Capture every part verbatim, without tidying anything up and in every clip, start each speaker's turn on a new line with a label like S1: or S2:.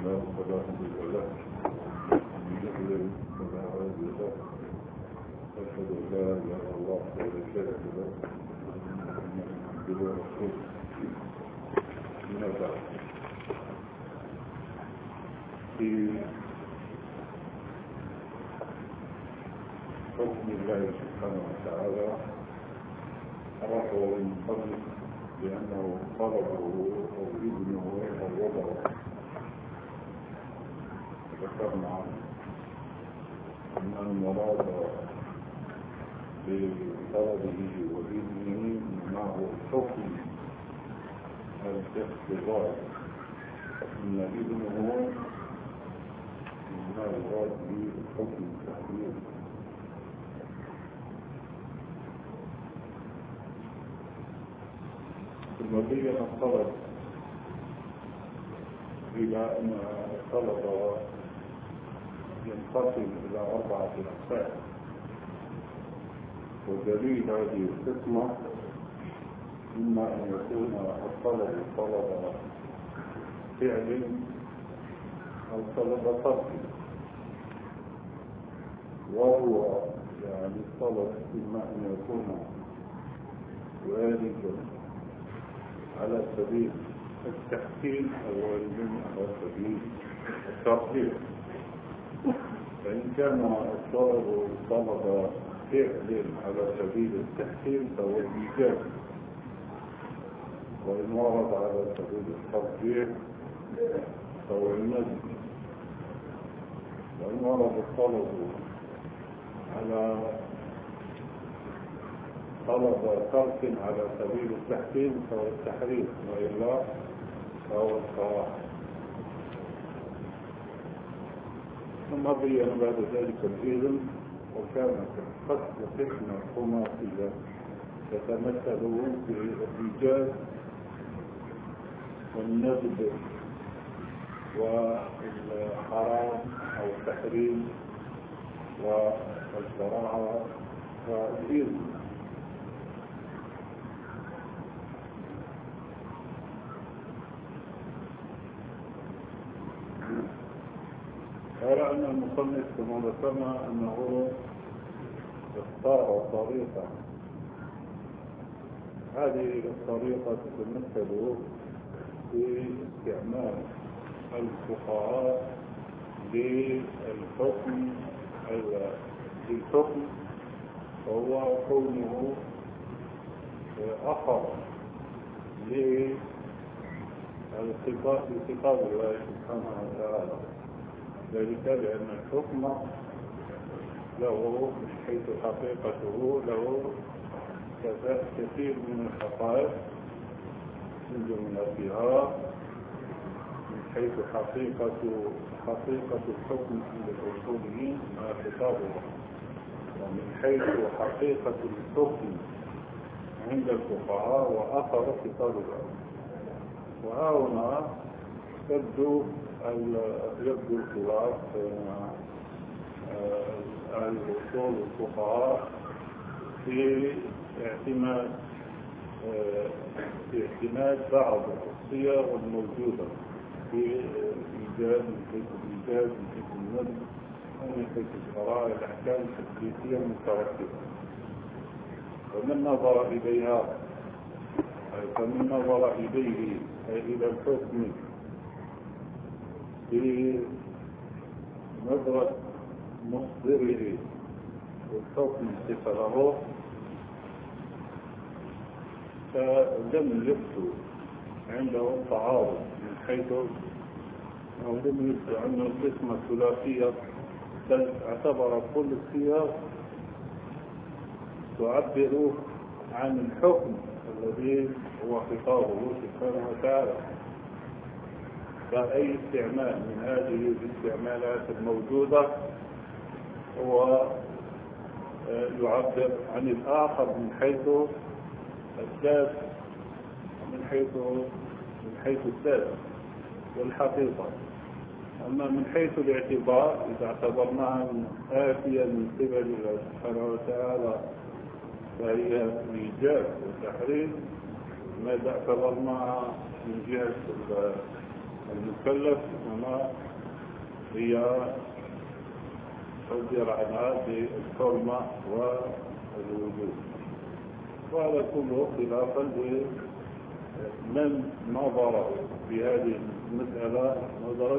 S1: الله فلا مضل له ومن يضلل فلا هادي له أشهد أن لا إله إلا الله وحده لا شريك له عبده ورسوله أما بعد في حكم الله سبحانه وتعالى عرفه من قبل لأنه طلبه أو ابنه أو وضعه ذكرنا أن المراد بطلبه وابنه معه الحكم الاختبار أن ابنه ما يراد به الحكم التحرير المبين الطلب إلى أن الطلب ينقسم إلى أربعة أقسام ودليل هذه القسمة إما أن يكون الطلب طلب فعل أو طلب ترك وهو يعني الطلب إما أن يكون واردا على سبيل التحكيم أو واردا على سبيل الترتيب. فإن كان الطلب طلب فعل على سبيل التحكيم فهو الإيجاب، وإن ورد على سبيل الترتيب فهو الندب، وإن ورد الطلب على طلب ترك على سبيل التحكيم فهو التحريم، وإلا فهو الكراهة. ثم بين بعد ذلك الإذن، وكانت قصد حكمة خماسية تتمثل في الإيجاز والندب والحرام أو التحريم والكراهة والإذن. أرى أن المصنف كما ذكرنا أنه اختار طريقة، هذه الطريقة تتمثل في استعمال الفقهاء للحكم للحكم وهو كونه أخر للخطاب لخطاب الله سبحانه وتعالى، ذلك لأن الحكم له من حيث حقيقته له كثير من الحقائق من جملتها من حيث حقيقة حقيقة الحكم عند الأصوليين مع خطاب الله، ومن حيث حقيقة الحكم عند الفقهاء وأثر خطاب الله. وهنا يبدو يبدو الخلاف بين أهل الأصول والفقهاء في اعتماد في اعتماد بعض الصيغ الموجودة في الإيجاز من حيث الإيجاز من حيث الندب ومن حيث الشرائع الأحكام التكليفية المترتبة. فمن نظر إليها فمن نظر إليه أي إلى الحكم بنظرة مصدره والحكم صفة له فلم يبدو عنده تعارض من حيث أو لم يبدو عنه القسمة الثلاثية، بل اعتبر كل الصيغ تعبر عن الحكم الذي هو خطابه سبحانه وتعالى. فأي استعمال من هذه الاستعمالات الموجودة هو يعبر عن الآخر من حيث الذات من حيث من حيث الذات والحقيقة. أما من حيث الاعتبار إذا اعتبرناها آتية من قبل الله سبحانه وتعالى فهي الإيجاب والتحريم، ماذا اعتبرناها من جهة المكلف إنما هي عبر عنها بالحرمة والوجود، وهذا كله خلافا لمن نظر في هذه المسألة نظرت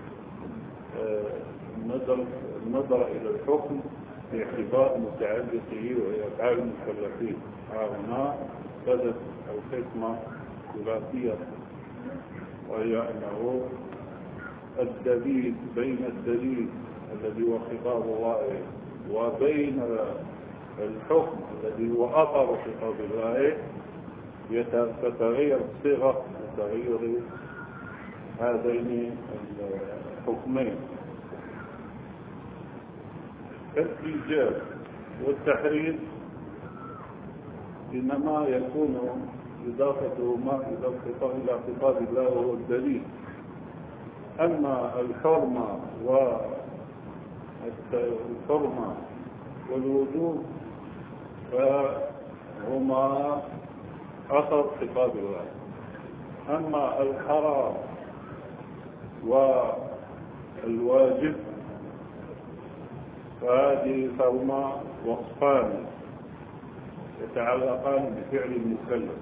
S1: نظر نظر إلى الحكم باعتبار متعلقه وأفعال المكلفين. هنا بدت الحكمة ثلاثية، وهي أنه الدليل بين الدليل الذي هو خطاب الله وبين الحكم الذي هو أثر خطاب الله تتغير الصيغة بتغير هذين الحكمين. الإيجاب والتحريم إنما يكون إضافتهما إلى خطاب الله وهو الدليل، أما الحرمة والحرمة والوجوب فهما أثر خطاب الله. أما الحرام والواجب فهذه فهما وصفان يتعلقان بفعل المكلف.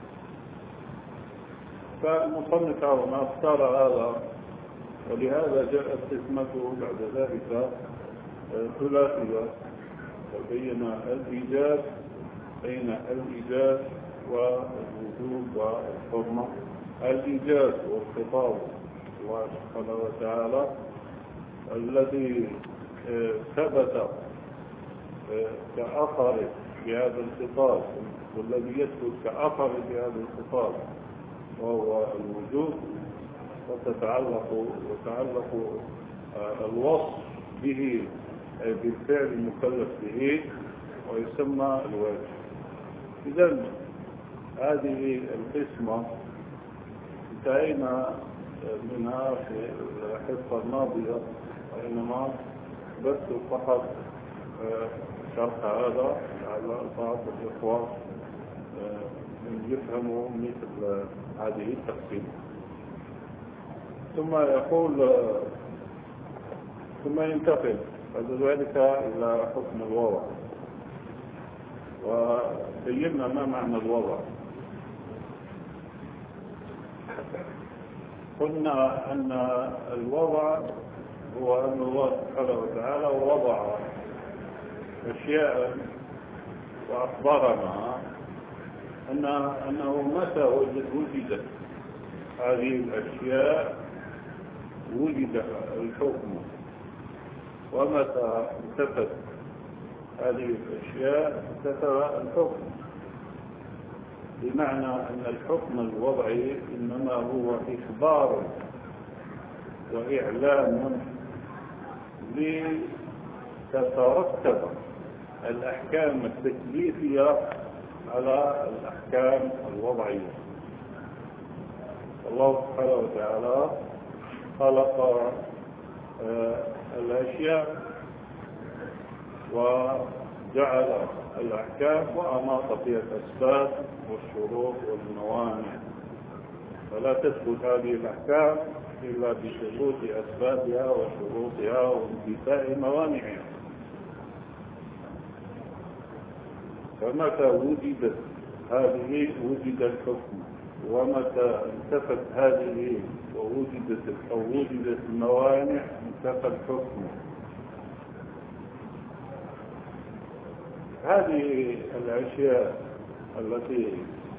S1: فالمصنف هنا اختار هذا، ولهذا جاءت قسمته بعد ذلك ثلاثية، وبين الإيجاب بين الإيجاب والوجوب والحرمة. الإيجاب والخطاب الله سبحانه وتعالى الذي ثبت كأثر بهذا الخطاب، والذي يثبت كأثر بهذا الخطاب وهو الوجود، وتتعلق وتعلق الوصف به بالفعل المكلف به ويسمى الواجب. إذن هذه القسمة انتهينا منها في الحصة الماضية، وإنما بس فقط شرح هذا على بعض الإخوة يفهموا مثل هذه التقسيم. ثم يقول ثم ينتقل بعد ذلك إلى حكم الوضع، وبينا ما معنى الوضع. قلنا أن الوضع هو أن الله سبحانه وتعالى وضع أشياء وأخبرنا أن أنه متى وجدت هذه الأشياء وجد الحكم، ومتى انتفت هذه الأشياء انتفى الحكم، بمعنى أن الحكم الوضعي إنما هو إخبار وإعلام لتترتب الأحكام التكليفية على الأحكام الوضعية. الله سبحانه وتعالى خلق الأشياء وجعل الأحكام وأناط فيها الأسباب والشروط والموانع، فلا تثبت هذه الأحكام إلا بشروط أسبابها وشروطها وانتفاء موانعها. فمتى وجدت هذه وجد الحكم، ومتى انتفت هذه ووجدت أو وجدت الموانع انتفى الحكم. هذه الأشياء التي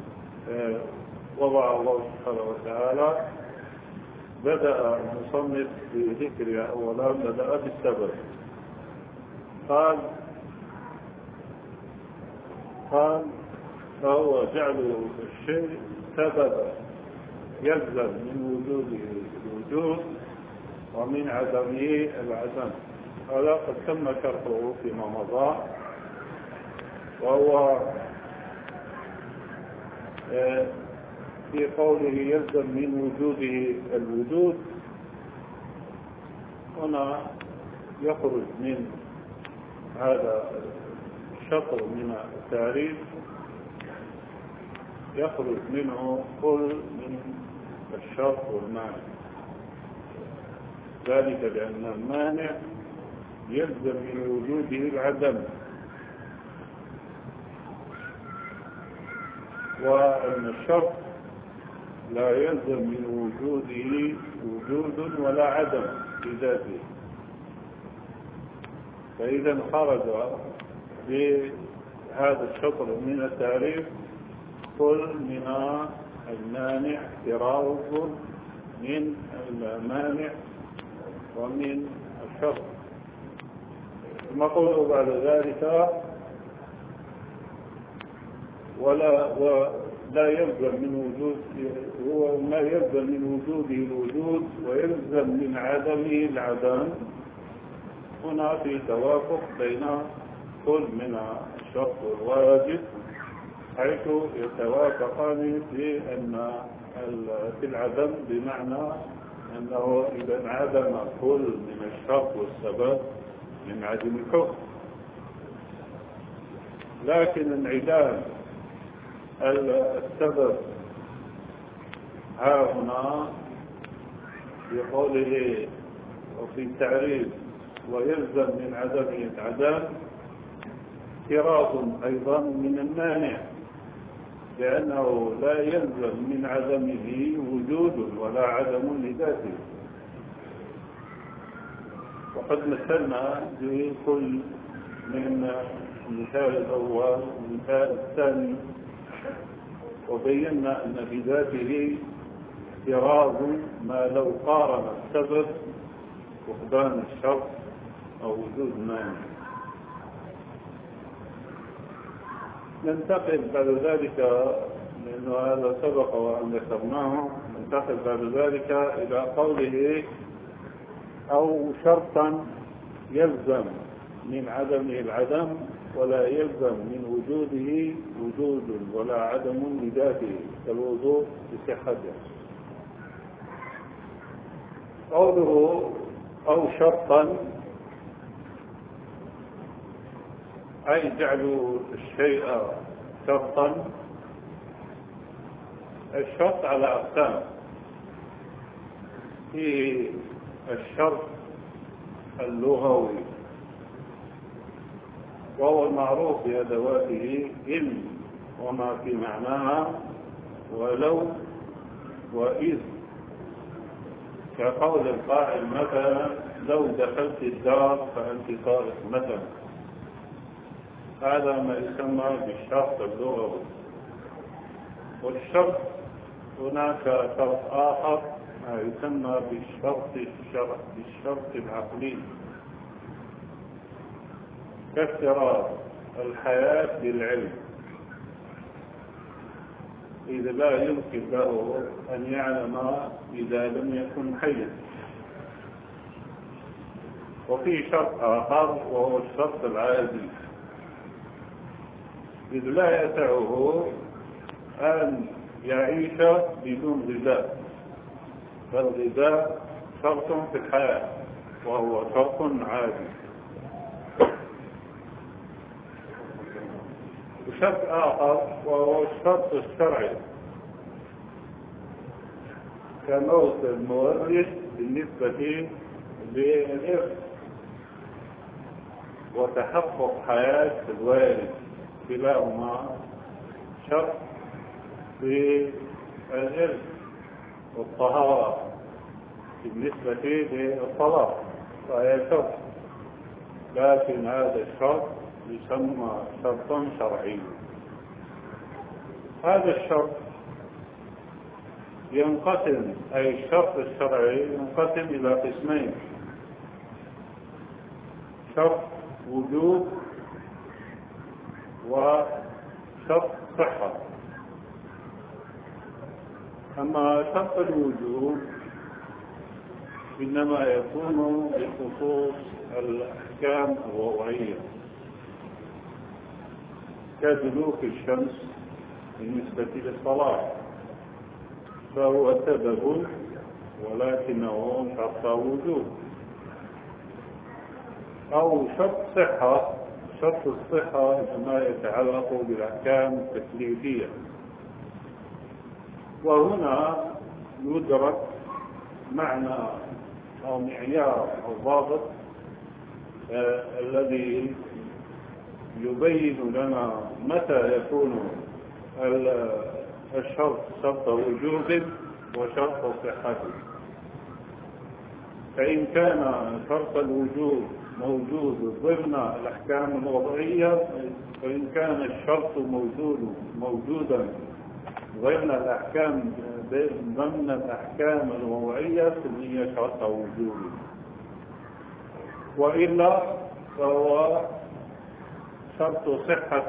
S1: وضع الله سبحانه وتعالى بدأ المصنف بذكرها. أولا بدأ بالسبب، قال قال فهو جعل الشيء سببا يلزم من وجوده الوجود ومن عدمه العدم. هذا قد تم شرحه فيما مضى، وهو في قوله يلزم من وجوده الوجود. هنا يخرج من هذا الشطر من التعريف يخرج منه كل من الشرط والمعنى. ذلك لأن المانع يلزم من وجوده العدم، وأن الشرط لا يلزم من وجوده وجود ولا عدم في ذاته. فإذا خرج بهذا الشطر من التعريف كل من المانع احتراز من المانع ومن الشرط. ثم قوله بعد ذلك ولا ولا يلزم من وجود هو ما يلزم من وجوده الوجود ويلزم من عدمه العدم. هنا في توافق بين كل من الشرط والواجب، حيث يتوافقان في أن في العدم بمعنى أنه إذا انعدم كل من الشرط والسبب من عدم الحكم، لكن انعدام السبب ها هنا بقوله وفي التعريف ويلزم من عدمه العدم احتراز أيضا من المانع، لأنه لا يلزم من عدمه وجود ولا عدم لذاته. وقد مثلنا بكل من المثال الأول والمثال الثاني وبينا أن بذاته احتراز ما لو قارن السبب فقدان الشرط أو وجود مانع. ننتقل بعد ذلك، لأنه هذا سبق وأن ذكرناه، ننتقل بعد ذلك إلى قوله أو شرطا يلزم من عدمه العدم ولا يلزم من وجوده وجود ولا عدم لذاته كالوضوء بصحته. قوله أو شرطا أي جعل الشيء شرطا. الشرط على أقسام: في الشرط اللغوي وهو المعروف بأدواته إن وما في معناها ولو وإذ، كقول القائل مثلا لو دخلت الدار فأنت طارق مثلا. هذا ما يسمى بالشرط اللغوي. والشرط هناك شرط آخر ما يسمى بالشرط الشرع بالشرط العقلي، كافتراض الحياة بالعلم، إذا لا يمكن له أن يعلم إذا لم يكن حيا. وفي شرط آخر وهو الشرط العادي، إذ لا يسعه أن يعيش بدون غذاء، فالغذاء شرط في الحياة وهو شرط عادي. وشرط آخر وهو الشرط الشرعي، كموت المورث بالنسبة للإرث وتحقق حياة الوارث، كلاهما شرط في الإرث. والطهارة بالنسبة للصلاة فهي شرط، لكن هذا الشرط يسمى شرطا شرعيا. هذا الشرط ينقسم، أي الشرط الشرعي ينقسم إلى قسمين: شرط وجوب وشرط صحة. أما شرط الوجوب إنما يكون بخصوص الأحكام الوضعية، كدلوك الشمس بالنسبة للصلاة، فهو سبب ولكنه شرط وجوب. أو شرط صحة، شرط الصحة ما يتعلق بالأحكام التكليفية، وهنا يدرك معنى أو معيار أو ضابط آه الذي يبين لنا متى يكون الشرط شرط وجوب وشرط صحة. فإن كان شرط الوجوب موجود ضمن الأحكام الوضعية، فإن كان الشرط موجود موجودا ضمن الأحكام ضمن الأحكام الوضعية سمي شرط وجوب، وإلا فهو شرط صحة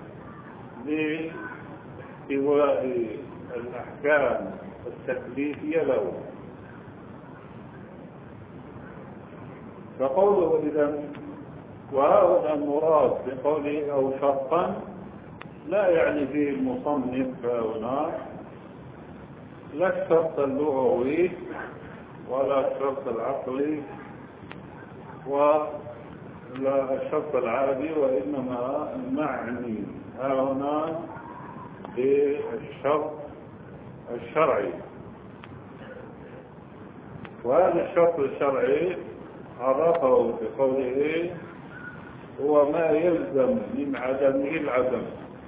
S1: لاحتواء الأحكام التكليفية له. فقوله إذن وهذا المراد بقوله أو شرطا لا يعني فيه المصنف هنا لا الشرط اللغوي ولا الشرط العقلي ولا الشرط العادي، وإنما معني هنا بالشرط الشرعي. وهذا الشرط الشرعي عرفه بقوله هو ما يلزم من عدمه العدم،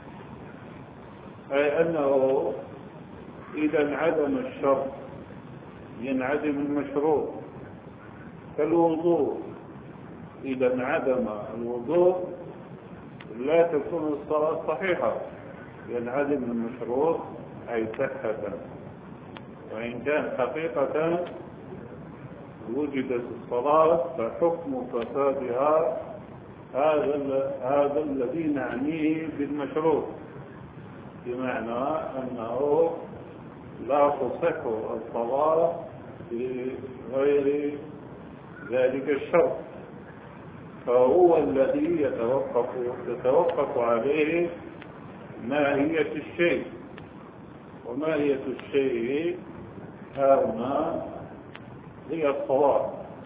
S1: أي أنه إذا انعدم الشرط ينعدم المشروط. كالوضوء، إذا انعدم الوضوء لا تكون الصلاة صحيحة، ينعدم المشروط أي صحة. وإن كان حقيقة وجدت الصلاة فحكم فسادها هذا هذا الذي نعنيه بالمشروط، بمعنى أنه لا تصح الصلاة بغير ذلك الشرط، فهو الذي يتوقف يتوقف عليه ماهية الشيء. وماهية الشيء هنا هي الصلاة،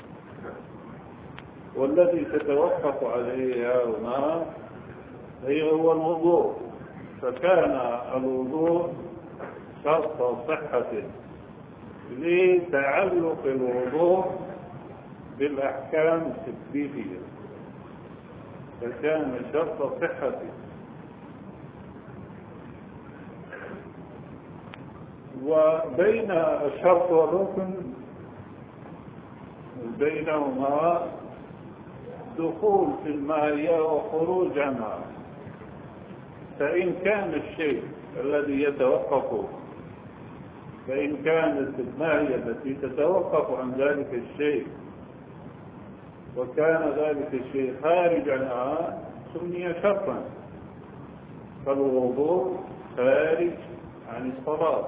S1: والذي تتوقف عليه هنا هي هو الوضوء. فكان الوضوء شرط صحة لتعلق الوضوء بالأحكام التكليفية، فكان شرط صحة. وبين الشرط والركن بينهما دخول في الماهية وخروج عنها. فإن كان الشيء الذي يتوقف فإن كانت الماهية التي تتوقف عن ذلك الشيء وكان ذلك الشيء خارج عنها سمي شرطا. فالوضوء خارج عن الصلاة،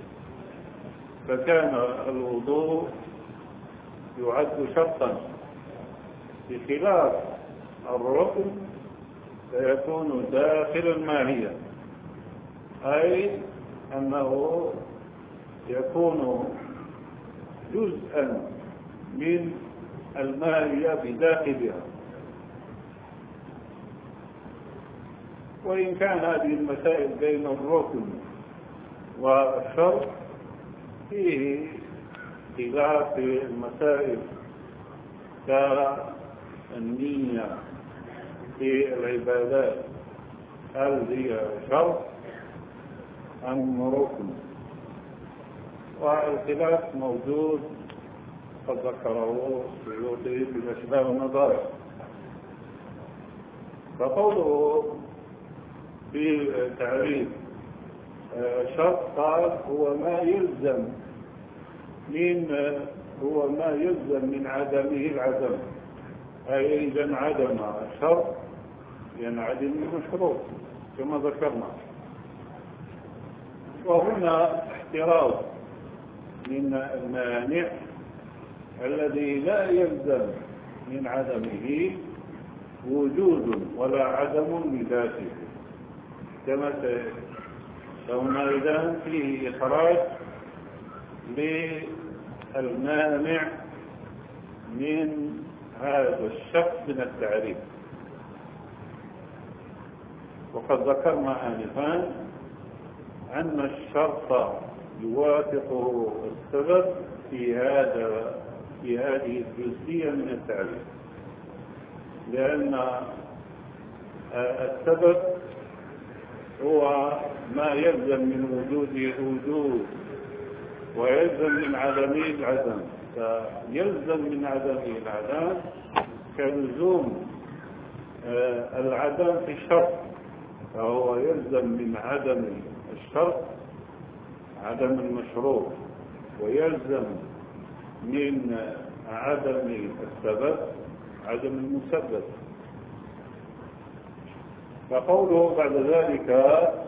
S1: فكان الوضوء يعد شرطا، بخلاف الركن فيكون داخل الماهية، أي أنه يكون جزءا من الماهية بداخلها. وإن كان هذه المسائل بين الركن والشرط فيه خلاف في المسائل كالنية في العبادات، هل هي شرط أم ركن؟ والخلاف موجود قد ذكره السيوطي في الأشباه والنظائر. فقوله في تعريف الشرط قال هو ما يلزم من هو ما يلزم من عدمه العدم، أي إذا انعدم الشرط ينعدم المشروط كما ذكرنا. وهنا احتراز من المانع الذي لا يلزم من عدمه وجود ولا عدم بذاته، كما فهنا إذن فيه إخراج للمانع من هذا الشخص من التعريف. وقد ذكرنا آنفا أن الشرط يوافقه السبب في هذا في هذه الجزئية من التعريف، لأن السبب هو ما يلزم من وجوده وجود ويلزم من عدمه العدم، فيلزم من عدمه العدم كلزوم العدم في الشرط، فهو يلزم من عدم الشرط عدم المشروط، ويلزم من عدم السبب عدم المسبب. فقوله بعد ذلك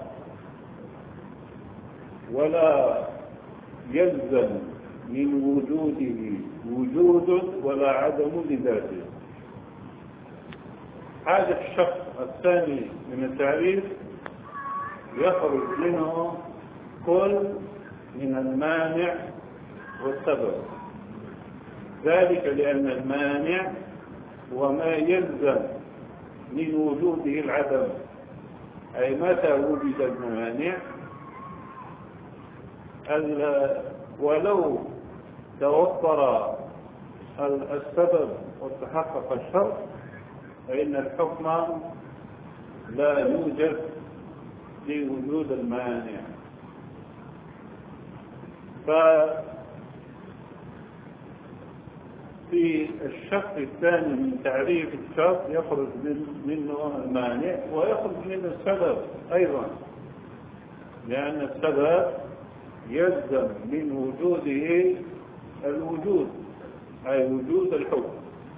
S1: ولا يلزم من وجوده وجود ولا عدم لذاته، هذا الشق الثاني من التعريف يخرج منه كل من المانع والسبب، ذلك لأن المانع هو ما يلزم من وجوده العدم، أي متى وجد المانع ولو توفر السبب وتحقق الشرط فإن الحكم لا يوجد لوجود المانع. ففي الشق الثاني من تعريف الشرط يخرج منه المانع ويخرج منه السبب أيضا، لأن السبب يلزم من وجوده الوجود أي وجود الحكم،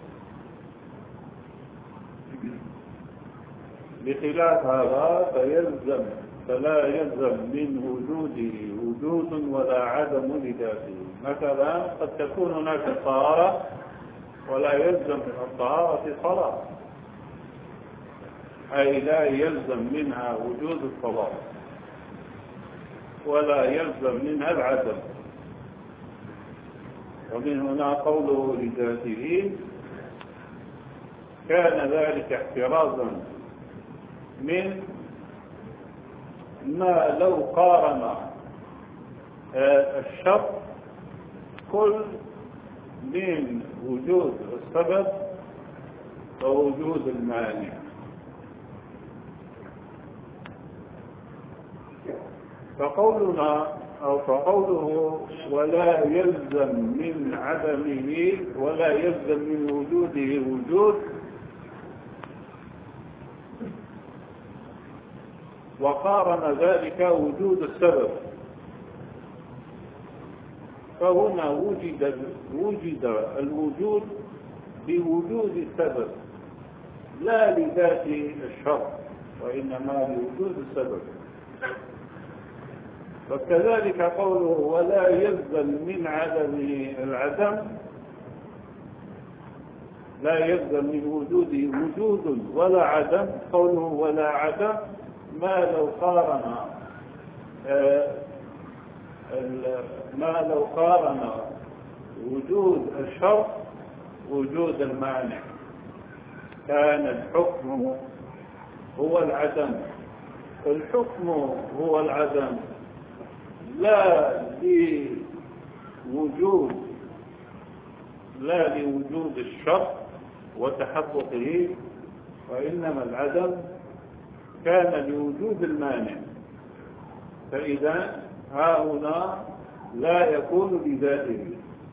S1: بخلاف هذا فيلزم فلا يلزم من وجوده وجود ولا عدم لذاته. مثلا قد تكون هناك طهارة ولا يلزم من الطهارة صلاة، أي لا يلزم منها وجود الصلاة ولا يلزم منها العدم. ومن هنا قوله لذاته كان ذلك احترازا من ما لو قارن الشرط كل من وجود السبب ووجود المانع. فقولنا أو فقوله ولا يلزم من عدمه ولا يلزم من وجوده وجود، وقارن ذلك وجود السبب، فهنا وجد وجد الوجود بوجود السبب لا لذات الشرط وإنما لوجود السبب. وكذلك قوله ولا يلزم من عدم العدم لا يلزم من وجوده وجود ولا عدم، قوله ولا عدم ما لو قارن ما لو قارن وجود الشرط وجود المانع كان الحكم هو العدم. الحكم هو العدم لا لوجود لا لوجود الشرط وتحققه، وإنما العدم كان لوجود المانع. فإذا هؤلاء لا يكون بذاته،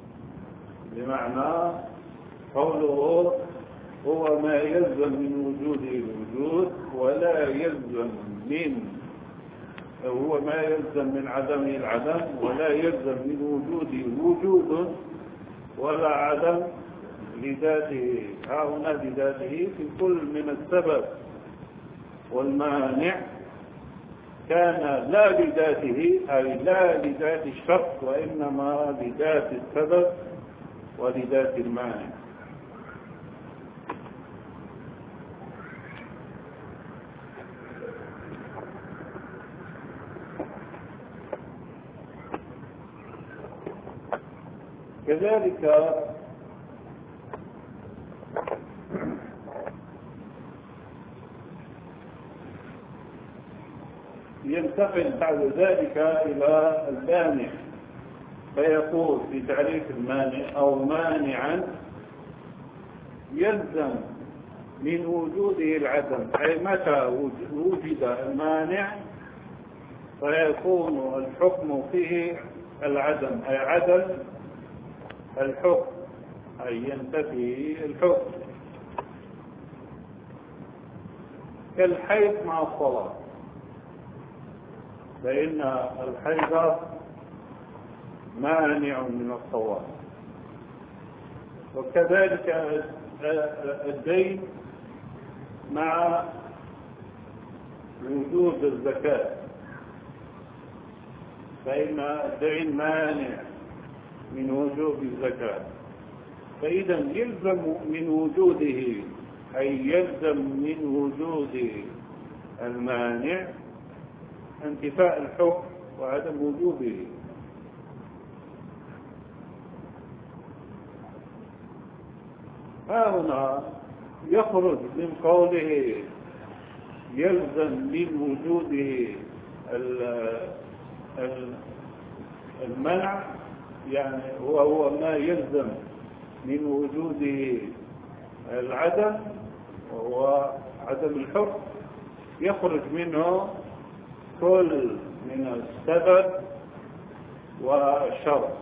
S1: بمعنى قوله هو ما يلزم من وجوده الوجود ولا يلزم من هو ما يلزم من عدمه العدم ولا يلزم من وجوده وجود ولا عدم لذاته. هنا بذاته في كل من السبب والمانع كان لا لذاته أي لا لذات الشرط وإنما لذات السبب ولذات المانع. كذلك ينتقل بعد ذلك إلى المانع فيقول في تعريف المانع أو مانعا يلزم من وجوده العدم، أي متى وجد المانع فيكون الحكم فيه العدم، أي عدم الحكم، أي ينتفي الحكم، كالحيض مع الصلاة، فإن الحيض مانع من الصلاة. وكذلك الدين مع وجود الزكاة، فإن الدين مانع من وجوب الزكاة. فإذا يلزم من وجوده، أي يلزم من وجود المانع انتفاء الحكم وعدم وجوبه. ها هنا يخرج من قوله يلزم من وجوده المنع، يعني هو هو ما يلزم من وجوده العدم وهو عدم الحكم، يخرج منه كل من السبب والشرط،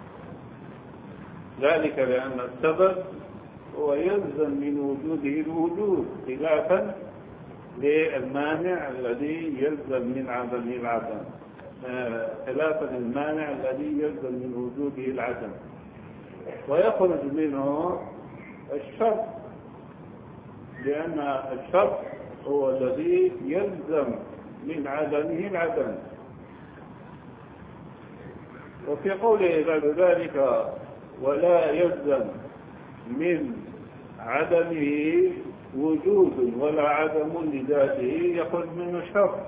S1: ذلك لأن السبب هو يلزم من وجوده الوجود، خلافا للمانع الذي يلزم من عدم العدم، خلافا للمانع الذي يلزم من وجوده العدم. ويخرج منه الشرط، لأن الشرط هو الذي يلزم من عدمه العدم. وفي قوله بعد ذلك ولا يلزم من عدمه وجود ولا عدم لذاته، يخرج منه الشرط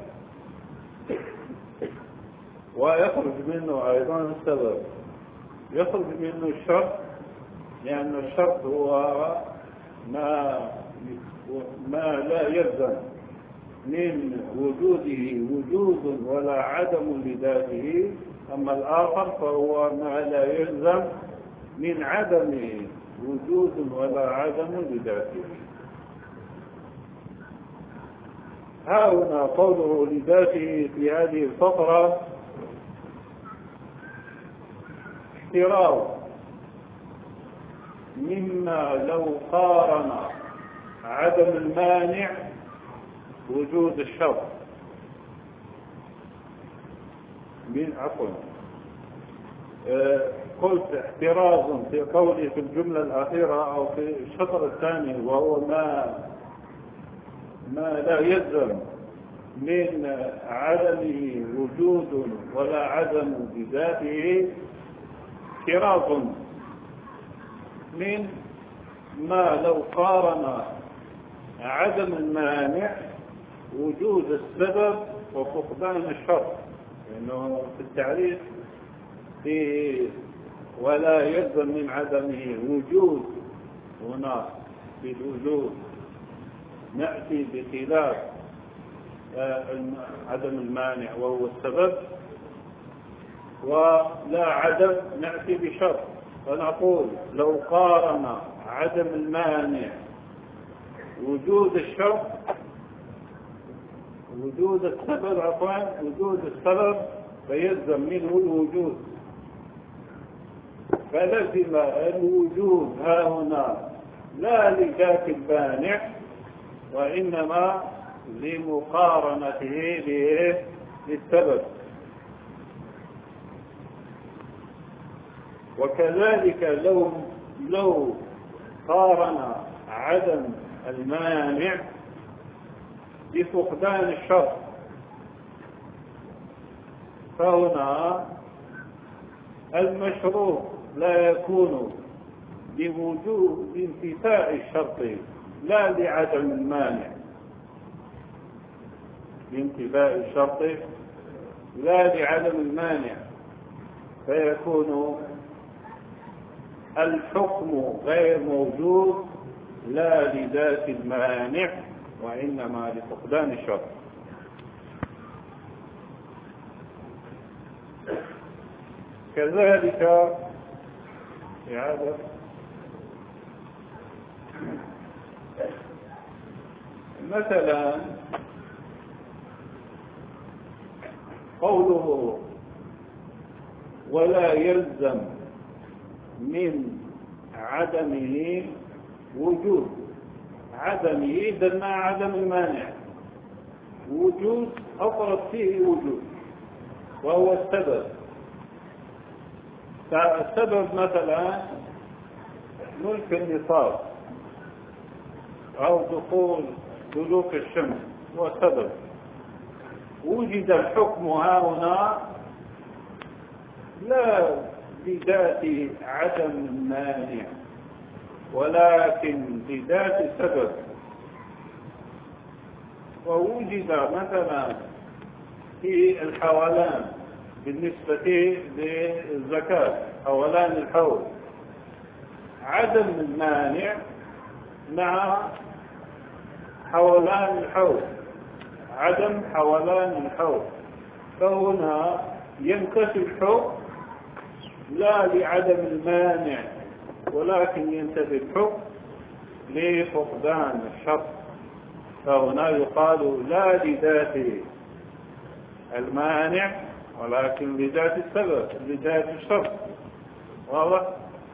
S1: ويخرج منه أيضا السبب. يخرج منه الشرط لأن الشرط هو ما ما لا يلزم من وجوده وجود ولا عدم لذاته، أما الآخر فهو ما لا يلزم من عدمه وجود ولا عدم لذاته. ها هنا قوله لذاته في هذه الفقرة احتراز مما لو قارن عدم المانع وجود الشرط من عفوا أه قلت احتراز في قولي في الجملة الأخيرة أو في الشطر الثاني، وهو ما ما لا يلزم من عدمه وجود ولا عدم بذاته، احتراز من ما لو قارن عدم المانع وجود السبب وفقدان الشرط، لأنه في التعريف في ولا يلزم من عدمه وجود، هنا في الوجود نأتي بخلاف عدم المانع وهو السبب، ولا عدم نأتي بشرط. فنقول لو قارن عدم المانع وجود الشرط وجود السبب عفوا وجود السبب فيلزم منه الوجود، فلزم الوجود ها هنا لا لذات المانع وإنما لمقارنته للسبب. وكذلك لو لو قارن عدم المانع بفقدان الشرط، فهنا المشروط لا يكون بوجود انتفاء الشرط لا لعدم المانع، بانتفاء الشرط لا لعدم المانع، فيكون الحكم غير موجود لا لذات المانع وإنما لفقدان الشرط. كذلك إعادة مثلا قوله ولا يلزم من عدمه وجود عدمه دلنا عدم المانع وجود أفرض فيه وجود وهو السبب. فالسبب مثلا ملك النصاب أو دخول دلوك الشمس هو سبب. وجد الحكم ها هنا لا بذات عدم المانع ولكن بذات سبب. ووجد مثلا في الحولان بالنسبة للزكاة حولان الحول عدم المانع مع حولان الحول عدم حولان الحول. فهنا ينكشف الحكم لا لعدم المانع ولكن ينتفي الحكم لفقدان الشرط. فهنا يقال لا لذات المانع ولكن لذات السبب لذات الشرط. واضح؟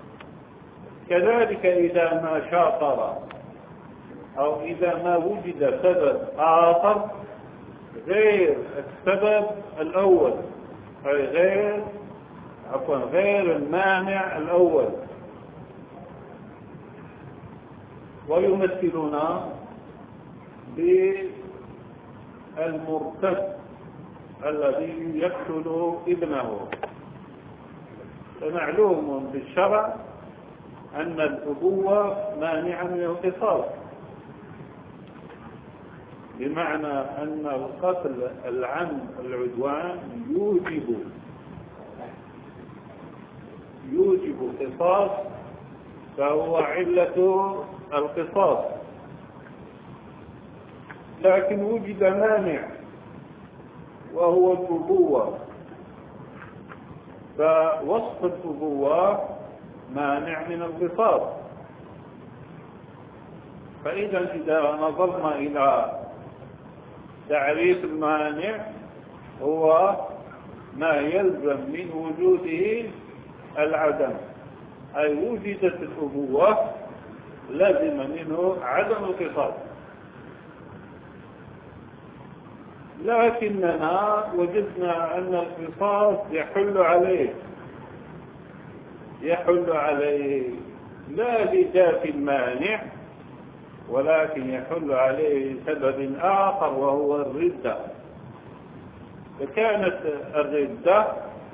S1: كذلك إذا ما شاطر أو إذا ما وجد سبب آخر غير السبب الأول أي غير عفوا غير المانع الأول. ويمثلون بالمرتد الذي يقتل ابنه. فمعلوم بالشرع أن الأبوة مانعة من القصاص بمعنى أن القتل العمد العدوان يوجب يوجب قصاص فهو علة القصاص. لكن وجد مانع وهو الأبوة. فوصف الأبوة مانع من القصاص. فإذا إذا نظرنا إلى تعريف المانع هو ما يلزم من وجوده العدم أي وجدت الأبوة لازم منه عدم القصاص. لكننا وجدنا أن القصاص يحل عليه يحل عليه لا لذات المانع ولكن يحل عليه سبب آخر وهو الردة. فكانت الردة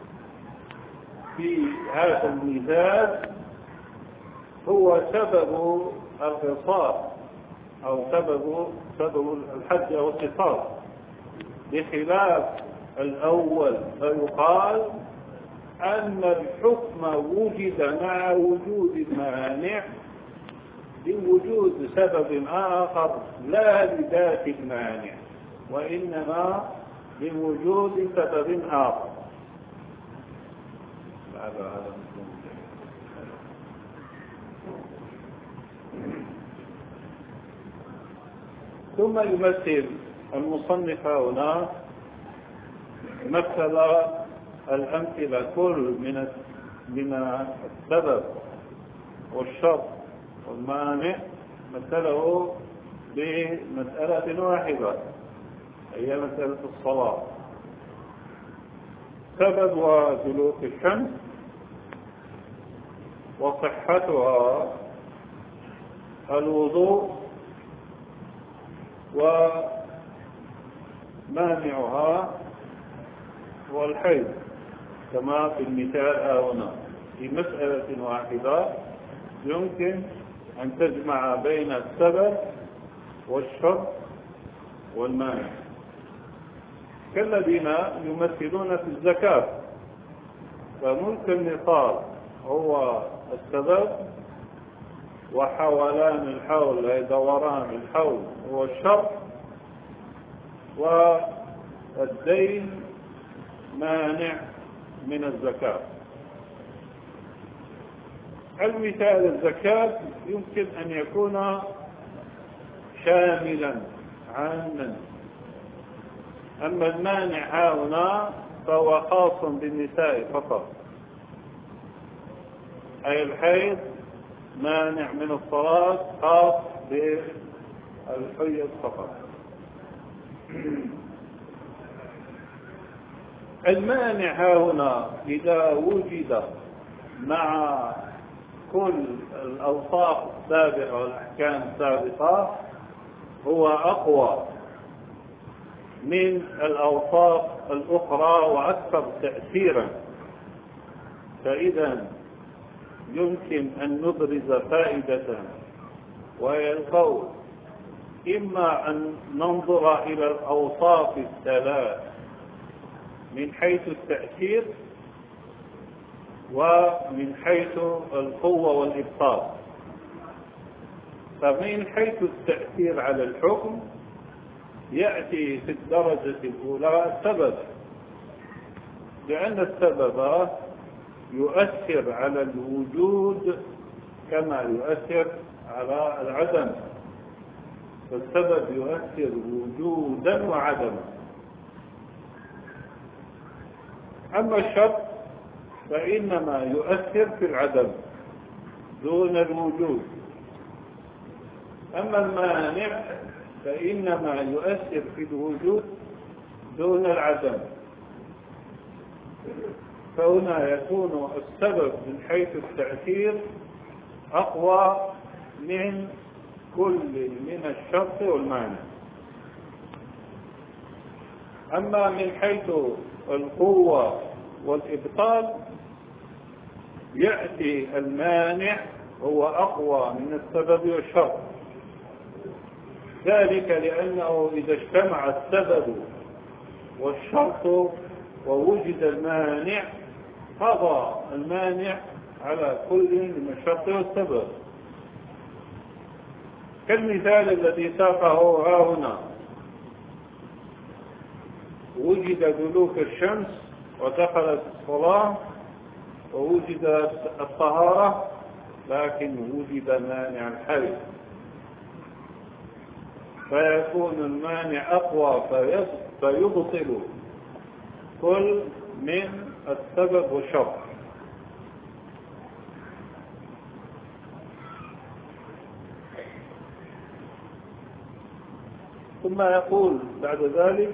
S1: في هذا المثال هو سبب القصاص أو سبب سبب الحد أو القصاص بخلاف الأول. فيقال أن الحكم وجد مع وجود المانع بوجود سبب آخر لا لذات المانع وإنما بوجود سبب آخر. ثم يمثل المصنف هنا مثل الأمثلة كل من من السبب والشرط والمانع مثله بمسألة واحدة هي مسألة الصلاة. سبب ودلوك الشمس وصحتها الوضوء ومانعها والحيض كما في المثال هنا. في مسألة واحدة يمكن أن تجمع بين السبب والشرط والمانع كالذين يمثلون في الزكاة. فملك النصاب هو السبب وحولان الحول أي دوران الحول هو الشرط والدين مانع من الزكاة. المثال الزكاة يمكن أن يكون شاملا عاما، أما المانع هنا فهو خاص بالنساء فقط، أي الحيض مانع من الصلاة خاص بالحيض فقط. المانع هنا إذا وجد مع كل الأوصاف السابقة والأحكام السابقة هو أقوى من الأوصاف الأخرى وأكثر تأثيرا، فإذا يمكن أن نبرز فائدة، وهي القول إما أن ننظر إلى الأوصاف الثلاث من حيث التأثير ومن حيث القوة والإبطال. فمن حيث التأثير على الحكم يأتي في الدرجة الأولى السبب، لأن السبب يؤثر على الوجود كما يؤثر على العدم، فالسبب يؤثر وجودا وعدما. أما الشرط فإنما يؤثر في العدم دون الوجود، أما المانع فإنما يؤثر في الوجود دون العدم. فهنا يكون السبب من حيث التأثير أقوى من كل من الشرط والمانع. أما من حيث القوة والإبطال يأتي المانع هو أقوى من السبب والشرط، ذلك لأنه إذا اجتمع السبب والشرط ووجد المانع قضى المانع على كل من الشرط والسبب، كالمثال الذي ساقه ها هنا: وجد دلوك الشمس ودخلت الصلاة ووجد الطهارة، لكن وجد مانع الحيض، فيكون المانع أقوى فيبطل كل من السبب والشرط. ثم يقول بعد ذلك: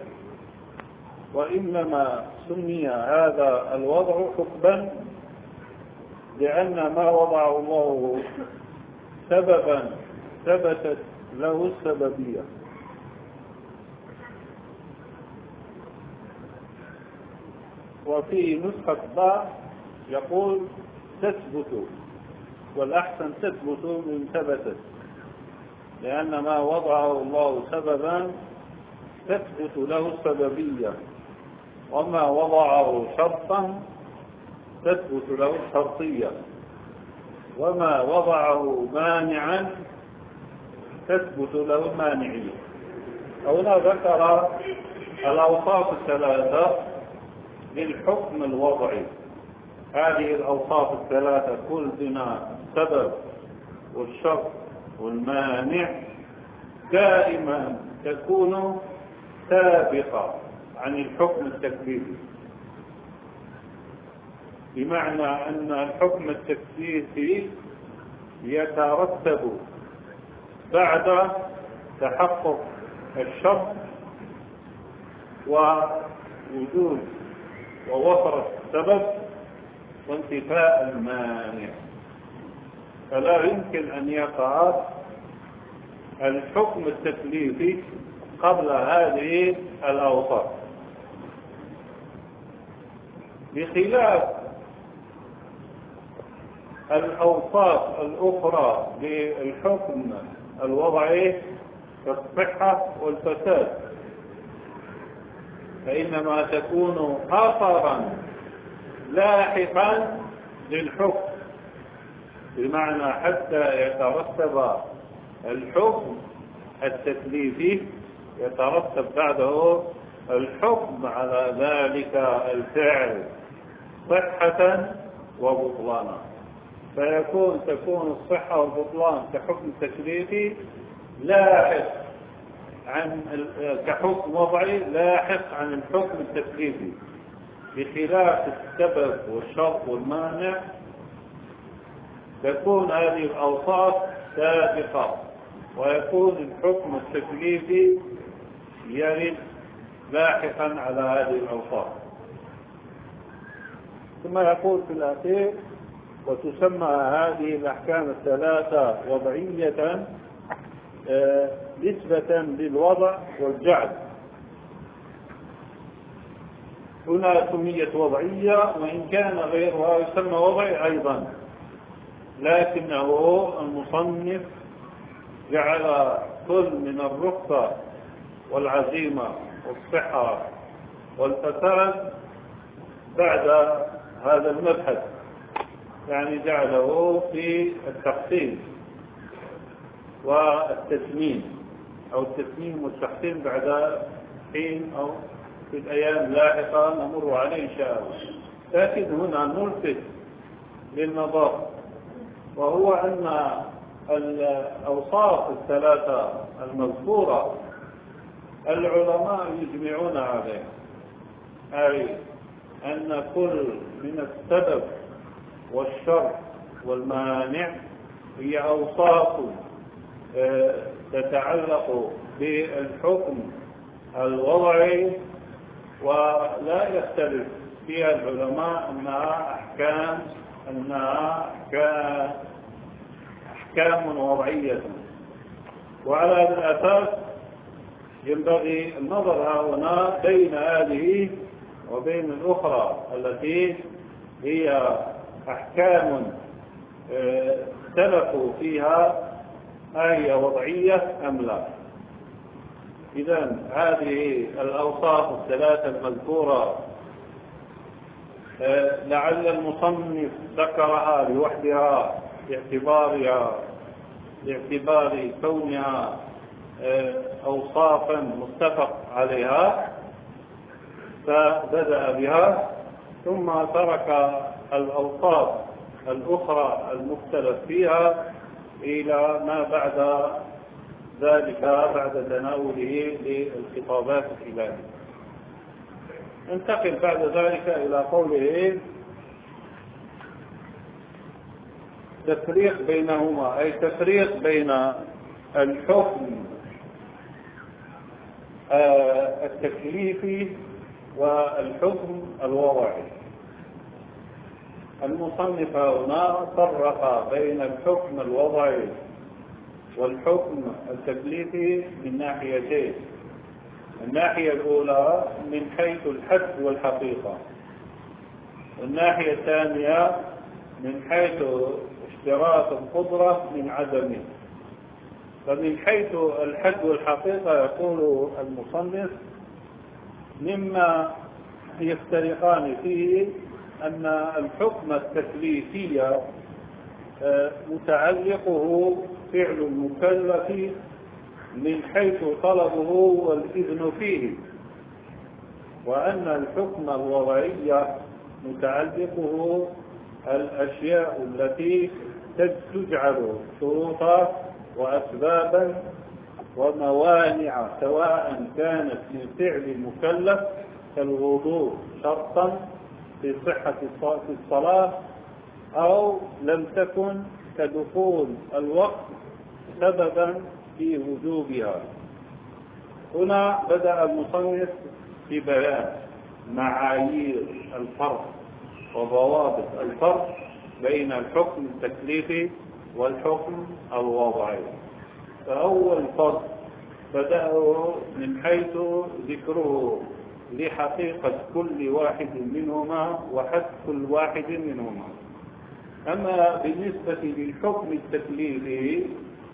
S1: وإنما سمي هذا الوضع حكما لأن ما وضعه الله سببا ثبتت له السببية. وفي نسخة باء يقول تثبت، والأحسن تثبت من ثبتت، لأن ما وضعه الله سببا تثبت له السببية، وما وضعه شرطا تثبت له الشرطية، وما وضعه مانعا تثبت له المانعية. هنا ذكر الأوصاف الثلاثة للحكم الوضعي. هذه الأوصاف الثلاثة كل بنا السبب والشرط والمانع دائما تكون سابقة عن الحكم التكليفي، بمعنى أن الحكم التكليفي يترتب بعد تحقق الشرط ووجود ووفرة السبب وانتفاء المانع، فلا يمكن أن يقع الحكم التكليفي قبل هذه الأوصاف، بخلاف الأوصاف الأخرى للحكم الوضعي كالصحة والفساد، فإنما تكون أثرا لاحقا للحكم، بمعنى حتى يترتب الحكم التكليفي يترتب بعده الحكم على ذلك الفعل صحة وبطلانا. فيكون تكون الصحة والبطلان كحكم تكليفي لاحق عن كحكم وضعي لاحق عن الحكم التكليفي، بخلاف السبب والشرط والمانع تكون هذه الأوصاف سابقة، ويكون الحكم التكليفي يرد لاحقا على هذه الأوصاف. ثم يقول في الأخير: وتسمى هذه الأحكام الثلاثة وضعية نسبة للوضع والجعل. هنا سميت وضعية، وإن كان غيرها يسمى وضعي أيضا، لكنه المصنف جعل كل من الرخصة والعزيمة والصحة والفساد بعد هذا المبحث، يعني جعله في التقسيم والتسميم، أو التسميم والتقسيم بعد حين أو في الأيام لاحقة نمر عليه إن شاء الله. لكن هنا نلفت للنظر، وهو أن الأوصاف الثلاثة المذكورة العلماء يجمعون عليه، أي أن كل من السبب والشرط والمانع هي أوصاف تتعلق بالحكم الوضعي، ولا يختلف فيها العلماء أنها أحكام أنها أحكام وضعية. وعلى هذا الأساس ينبغي النظر هنا بين هذه وبين الأخرى التي هي أحكام اختلفوا فيها هي وضعية أم لا. إذن هذه الأوصاف الثلاثة المذكورة لعل المصنف ذكرها لوحدها باعتبارها باعتبار كونها أوصافا متفق عليها فبدأ بها، ثم ترك الأوصاف الأخرى المختلف فيها إلى ما بعد ذلك بعد تناوله للخطابات الإلهية. انتقل بعد ذلك إلى قوله: تفريق بينهما، أي تفريق بين الحكم التكليفي والحكم الوضعي. المصنف هنا فرق بين الحكم الوضعي والحكم التكليفي من ناحيتين: الناحية الأولى من حيث الحد والحقيقة، والناحية الثانية من حيث اشتراط القدرة من عدمه. فمن حيث الحد والحقيقة يقول المصنف: مما يفترقان فيه أن الحكم التكليفي متعلقه فعل المكلف من حيث طلبه والإذن فيه، وأن الحكم الوضعي متعلقه الأشياء التي تجعل شروطا وأسبابا وموانع، سواء كانت من فعل المكلف كالوضوء شرطا في صحة الصلاة، أو لم تكن كدخول الوقت سببا في وجوبها. هنا بدأ المصنف في بيان معايير الفرق وضوابط الفرق بين الحكم التكليفي والحكم الوضعي. فأول فرق بدأه من حيث ذكره لحقيقة كل واحد منهما وحد كل واحد منهما. أما بالنسبة للحكم التكليفي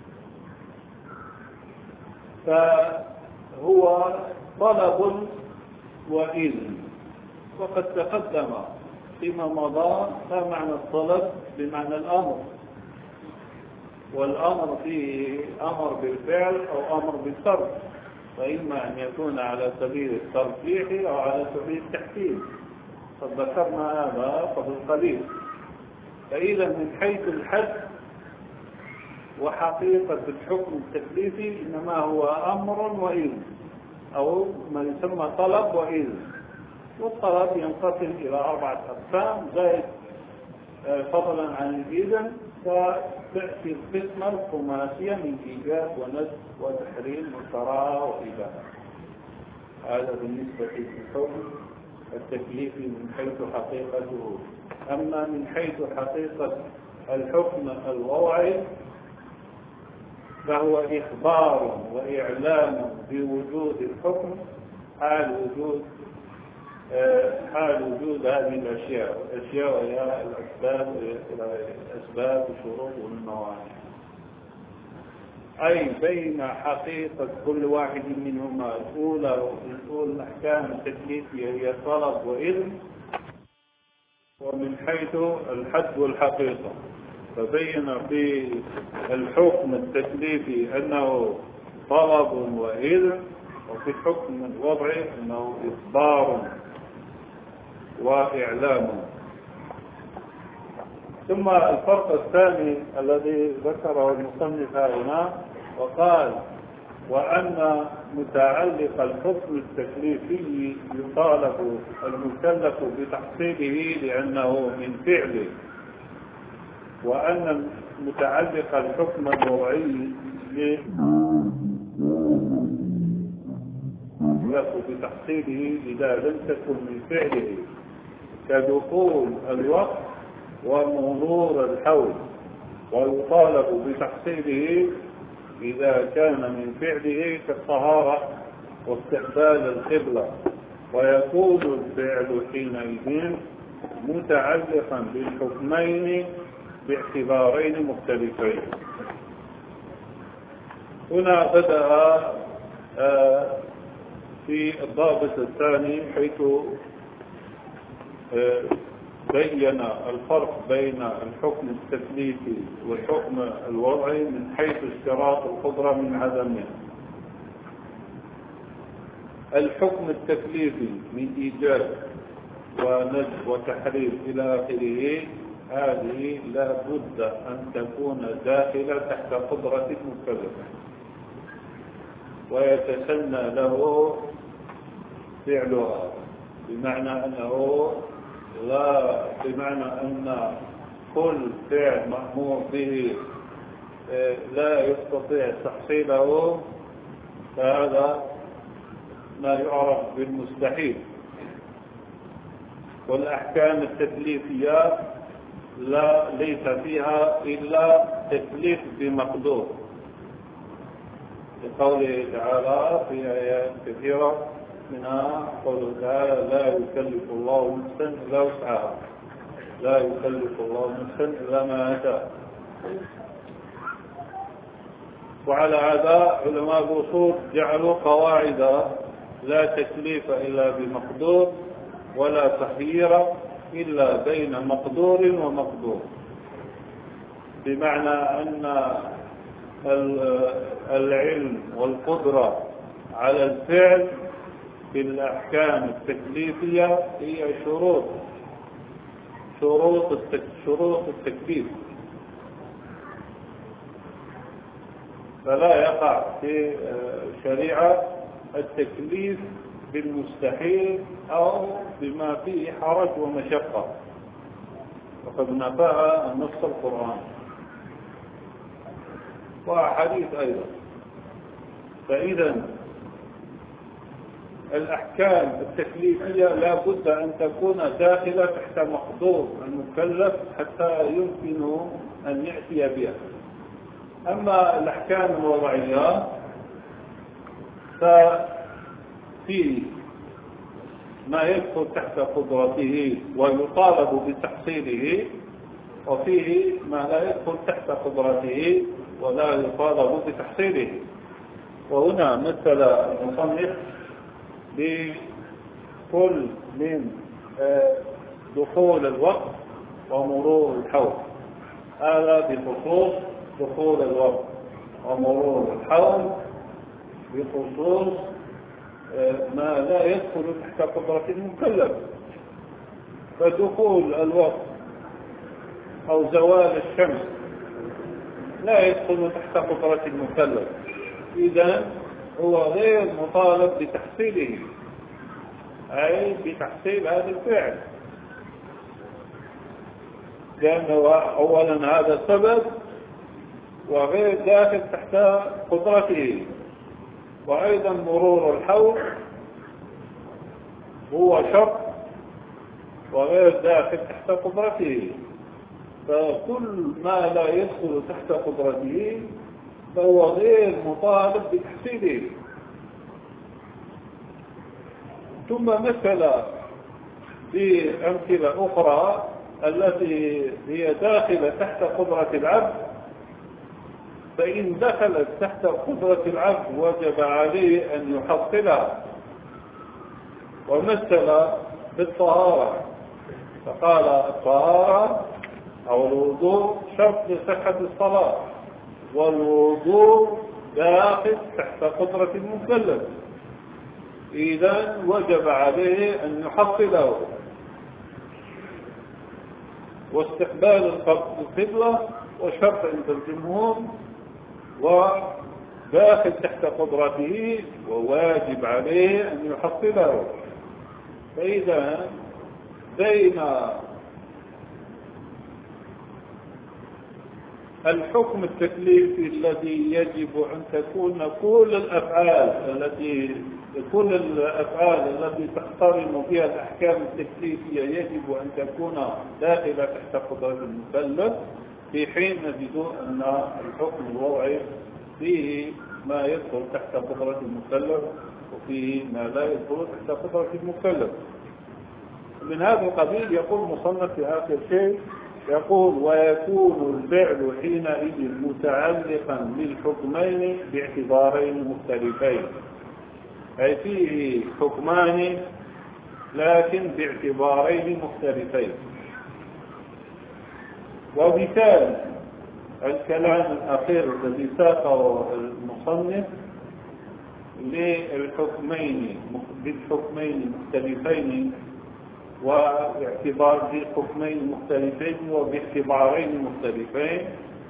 S1: فهو طلب وإذن، وقد تقدم فيما مضى ما معنى الطلب بمعنى الأمر، والأمر فيه أمر بالفعل أو أمر بالترك، فإما أن يكون على سبيل الترجيح أو على سبيل التحكيم، قد ذكرنا هذا قبل قليل. فإذا من حيث الحد وحقيقة الحكم التكليفي إنما هو أمر وإذن، أو ما يسمى طلب وإذن. والطلب ينقسم إلى أربعة أقسام زائد فضلا عن الإذن، فتأتي القسمة الخماسية من إيجاب ونسب وتحريم وكراهة وإباحة. هذا بالنسبة للحكم التكليفي من حيث حقيقته. أما من حيث حقيقة الحكم الوضعي فهو إخبار وإعلام بوجود الحكم حال وجود حال وجود هذه الأشياء. الأشياء هي الأسباب الأسباب والشروط والموانع، أي بين حقيقة كل واحد منهما. الأولى الأولى الأحكام التكليفية هي طلب وإذن، ومن حيث الحد والحقيقة فبين في الحكم التكليفي أنه طلب وإذن، وفي الحكم الوضعي أنه إخبار وإعلام. ثم الفرق الثاني الذي ذكره المصنف هنا وقال: وأن متعلق الحكم التكليفي يطالب المكلف بتحصيله لأنه من فعله، وأن متعلق الحكم الوضعي يطالب بتحصيله إذا لم تكن من فعله، كدخول الوقت ومرور الحول، ويطالب بتحصيله إذا كان من فعله كالطهارة واستقبال القبلة، ويكون الفعل حينئذ متعلقا بالحكمين باعتبارين مختلفين. هنا بدأ في الضابط الثاني حيث بين الفرق بين الحكم التكليفي والحكم الوضعي من حيث اشتراط القدرة من عدمه. الحكم التكليفي من إيجاب ونسب وتحريم إلى آخره، هذه لا بد أن تكون داخلة تحت قدرة المكلف، ويتسنى له فعلها، بمعنى أنه لا بمعنى أن كل فعل مأمور به لا يستطيع تحصيله، فهذا ما يعرف بالمستحيل. والأحكام التكليفية لا ليس فيها إلا تكليف بمقدور، لقوله تعالى في آيات كثيرة منها قوله تعالى: لا يكلف الله نفسا إلا وسعها، لا يكلف الله نفسا إلا ما أتاها. وعلى هذا علماء الأصول جعلوا قواعد: لا تكليف إلا بمقدور، ولا تخيير إلا بين مقدور ومقدور، بمعنى أن العلم والقدرة على الفعل في الأحكام التكليفية هي شروط شروط شروط التكليف، فلا يقع في الشريعة التكليف بالمستحيل أو بما فيه حرج ومشقة، وقد نفاها نص القرآن وأحاديث أيضا. فإذا الأحكام التكليفية لا بد أن تكون داخلة تحت مقدور المكلف حتى يمكن أن يأتي بها. أما الأحكام الوضعية ففيه ما يدخل تحت قدرته ويطالب بتحصيله، وفيه ما لا يدخل تحت قدرته ولا يطالب بتحصيله. وهنا مثل المصنف بكل من دخول الوقت ومرور الحول، هذا بخصوص دخول الوقت ومرور الحول بخصوص ما لا يدخل تحت قدرة المكلف. فدخول الوقت أو زوال الشمس لا يدخل تحت قدرة المكلف، إذن هو غير مطالب بتحصيله، أي بتحصيل هذا الفعل، لأنه أولا هذا سبب وغير داخل تحت قدرته، وأيضا مرور الحول هو شرط وغير داخل تحت قدرته، فكل ما لا يدخل تحت قدرته فهو غير مطالب بتحصيله. ثم مثل بأمثلة أخرى التي هي داخلة تحت قدرة العبد، فإن دخلت تحت قدرة العبد وجب عليه أن يحصلها. ومثل بالطهارة فقال الطهارة أو الوضوء شرط لصحة الصلاة، والوضوء داخل تحت قدرة المكلف، إذن وجب عليه أن يحصله. واستقبال القبلة وشرط عند الجمهور وداخل تحت قدرته وواجب عليه أن يحصله. فإذا بين الحكم التكليفي الذي يجب أن تكون كل الأفعال التي كل الأفعال التي تقترن بها الأحكام التكليفية يجب أن تكون داخلة تحت قدرة المكلف، في حين نجد أن الحكم الوضعي فيه ما يدخل تحت قدرة المكلف وفيه ما لا يدخل تحت قدرة المكلف. من هذا القبيل يقول مصنف في آخر شيء، يقول ويكون الفعل حينئذ متعلقا بالحكمين باعتبارين مختلفين، أي فيه حكمان لكن باعتبارين مختلفين. ومثال الكلام الأخير الذي ساقه المصنف للحكمين بالحكمين مختلفين واعتبار بالحكمين مختلفين وباعتبارين مختلفين.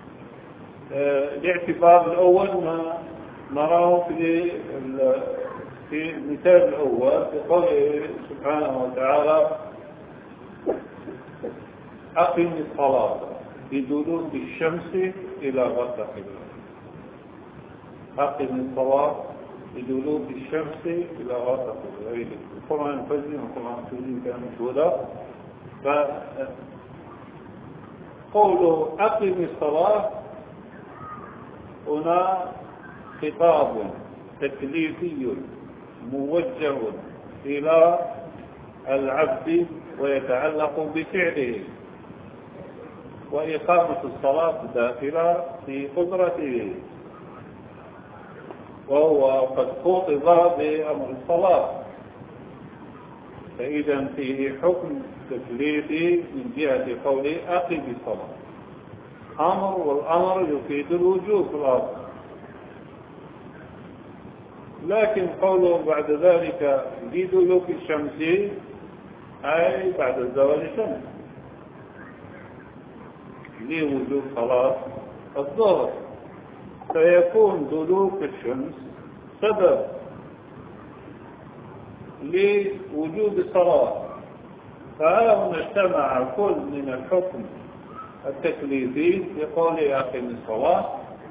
S1: الاعتبار الأول ما نراه في في المثال الأول في قوله سبحانه وتعالى أقم الصلاة بدلوك الشمس إلى غسقها. أقم الصلاة بدلوك الشمس إلى غسقها. القرآن الفجر والقرآن الفجر كان مشهودا. فقوله أقم الصلاة هنا خطاب تكليفي موجه إلى العبد ويتعلق بفعله، وإقامة الصلاة داخلة في قدرته، وهو قد خوطب بأمر الصلاة، فإذا فيه حكم تكليفي من جهة قوله أقم الصلاة، أمر، والأمر يفيد الوجوب في الأرض. لكن قوله بعد ذلك بدلوك الشمس أي بعد زوال الشمس لوجوب صلاة الظهر، فيكون دلوك الشمس سبب لوجوب الصلاة. فهنا اجتمع كل من الحكم التكليفي بقول أقم الصلاة،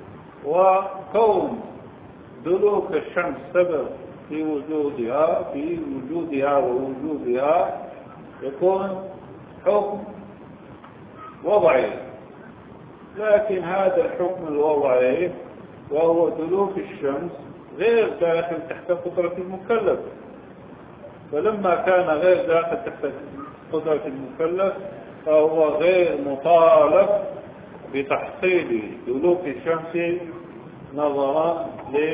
S1: وكون دلوك الشمس سبب في وجودها في وجودها ووجودها يكون حكم وضعي. لكن هذا الحكم الوضعي وهو دلوك الشمس غير داخل تحت قدرة المكلف، فلما كان غير داخل تحت قدرة المكلف فهو غير مطالب بتحصيل دلوك الشمس نظرا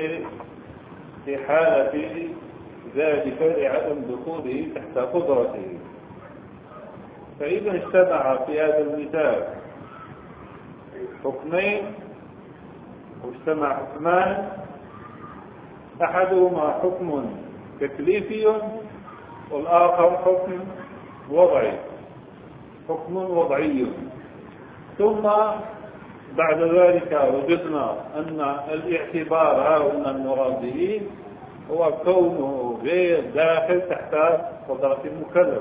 S1: لحالة ذلك لعدم دخوله تحت قدرته. فإذا اجتمع في هذا المثال حكمين واجتمع حكمان، أحدهما حكم تكليفي والآخر حكم وضعي، حكم وضعي. ثم بعد ذلك وجدنا أن الاعتبار هنا المراد به هو كونه غير داخل تحت قدرة المكلف.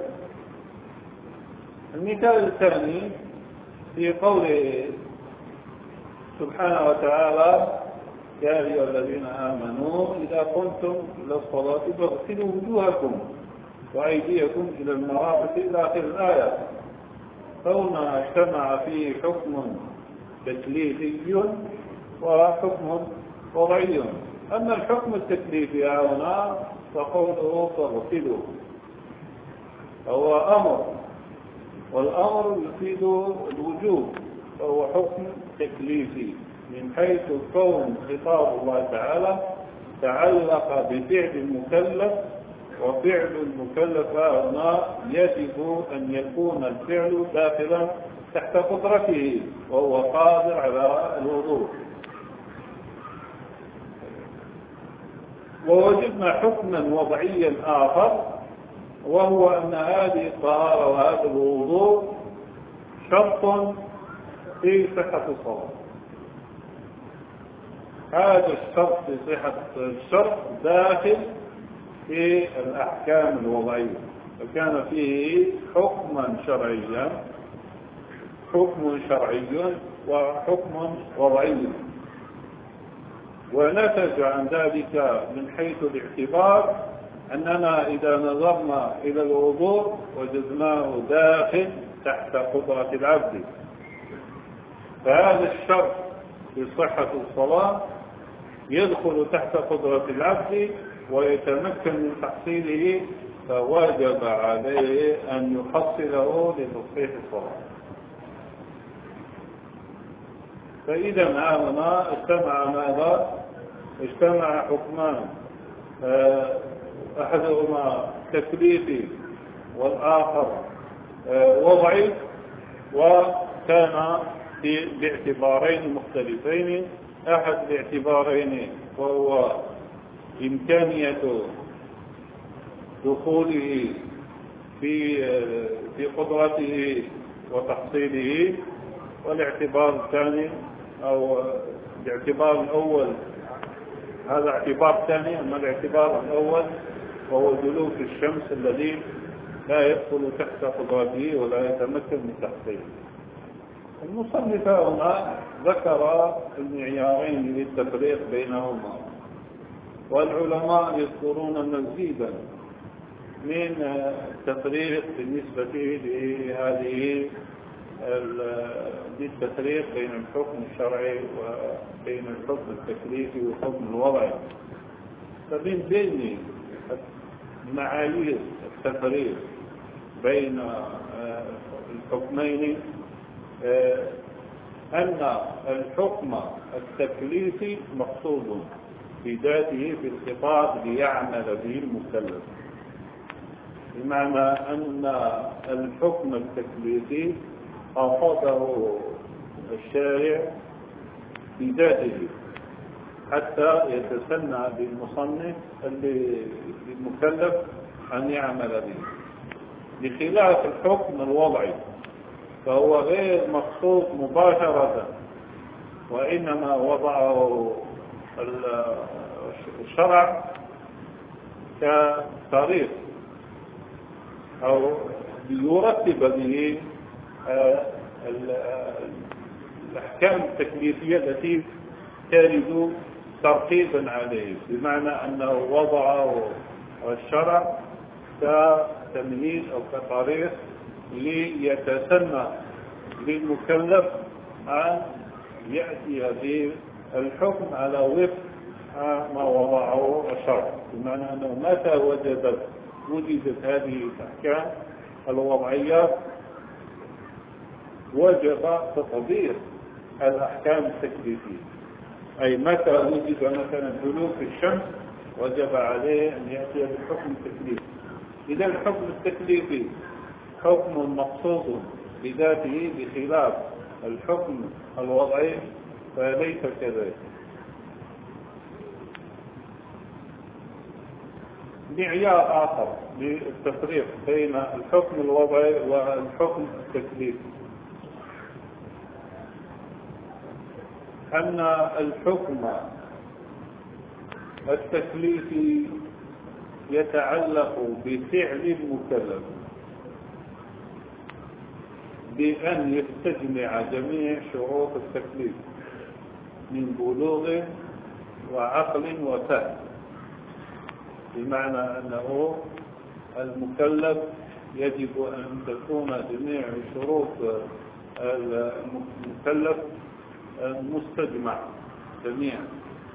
S1: المثال الثاني في قوله سبحانه وتعالى: يا أيها الذين آمنوا إذا قمتم إلى الصلاة فاغسلوا وجوهكم وأيديكم إلى المرافق إلى آخر الآية. فهنا اجتمع فيه حكم تكليفي وحكم وضعي. أما الحكم التكليفي هنا فقوله فاغسلوا هو أمر، والأمر يفيد الوجوب، فهو حكم تكليفي من حيث كون خطاب الله تعالى تعلق بفعل المكلف، وفعل المكلف هنا يجب أن يكون الفعل داخلا تحت قدرته وهو قادر على الوضوء. ووجدنا حكما وضعيا آخر، وهو أن هذه الطهارة وهذا الوضوء شرط في صحة الصلاة. هذا الشرط في صحة الشرط داخل في الأحكام الوضعية، فكان فيه حكما شرعيا حكم شرعي وحكم وضعي. ونتج عن ذلك من حيث الاعتبار أننا إذا نظرنا إلى الوضوء وجدناه داخل تحت قدرة العبد، فهذا الشرط في صحة الصلاة يدخل تحت قدرة العبد ويتمكن من تحصيله، فواجب عليه أن يحصله لتصحيح الصلاة. فإذا هنا اجتمع ماذا؟ اجتمع حكمان، أحدهما تكليفي والآخر وضعي، وكان باعتبارين مختلفين. أحد الاعتبارين وهو إمكانية دخوله في في قدرته وتحصيله، والاعتبار الثاني أو الاعتبار الأول هذا اعتبار ثاني. أما الاعتبار الأول وهو دلوك الشمس الذي لا يدخل تحت قدرته ولا يتمكن من تحصيله. المصنف هنا ذكر المعيارين للتفريق بينهما، والعلماء يذكرون مزيدا من التفريق بالنسبة لهذه للتفريق بين الحكم الشرعي وبين الحكم التكليفي والحكم الوضعي. فمن بين معايير التفريق بين الحكمين أن الحكم التكليفي مقصود بذاته في الخطاب ليعمل به المكلف، بمعنى أن الحكم التكليفي أخذه الشارع بذاته حتى يتسنى بالمصنف المكلف أن يعمل به، بخلاف الحكم الوضعي فهو غير مقصود مباشرة، وإنما وضعه الشرع كطريق أو ليرتب به الأحكام التكليفية التي ترد ترتيبا عليه، بمعنى أنه وضعه الشرع كتمهيد أو كطريق ليتسنى للمكلف أن يأتي بالحكم على وفق ما وضعه الشرع، بمعنى أنه متى وجدت وجدت هذه الأحكام الوضعية وجب تطبيق الأحكام التكليفية. أي متى وجد مثلا دلوك الشمس وجب عليه أن يأتي بالحكم التكليفي. إذا الحكم التكليفي حكم مقصود بذاته بخلاف الحكم الوضعي فليس كذلك. معيار آخر للتفريق بين الحكم الوضعي والحكم التكليفي أن الحكم التكليفي يتعلق بفعل المكلف بأن يستجمع جميع شروط التكليف من بلوغ وعقل وفهم، بمعنى أنه المكلف يجب أن تكون جميع شروط المكلف مستجمع جميعا.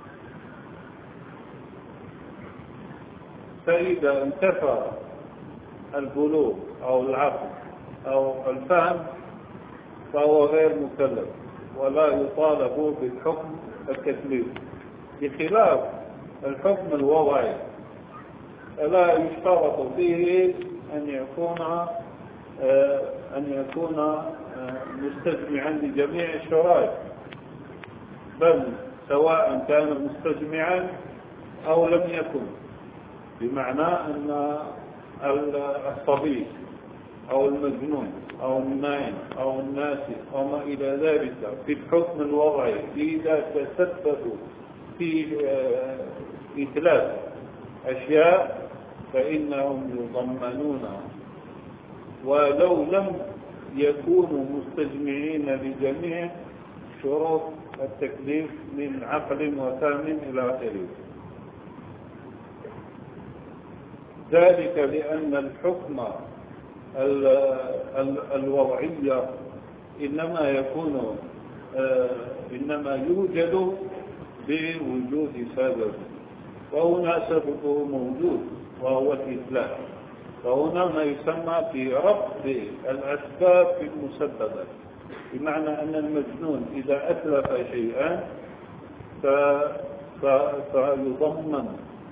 S1: فإذا انتفى البلوغ أو العقل أو الفهم فهو غير مكلف ولا يطالب بالحكم التكليفي، بخلاف الحكم الوضعي لا يشترط فيه أن يكون أن يكون مستجمعا لجميع الشرائط، بل سواء كان مستجمعا أو لم يكن، بمعنى أن الصبي أو المجنون أو النائم أو الناسي أو ما إلى ذلك في الحكم الوضعي إذا تسببوا في إتلاف أشياء فإنهم يضمنون ولو لم يكونوا مستجمعين لجميع شروط التكليف من عقل وفهم إلى آخره. ذلك لأن الحكم الوضعي إنما يكون إنما يوجد بوجود سبب، وهنا سببه موجود وهو الإتلاف، فهنا ما يسمى في ربط الأسباب في المسببات، بمعنى أن المجنون إذا أتلف شيئا فيضمن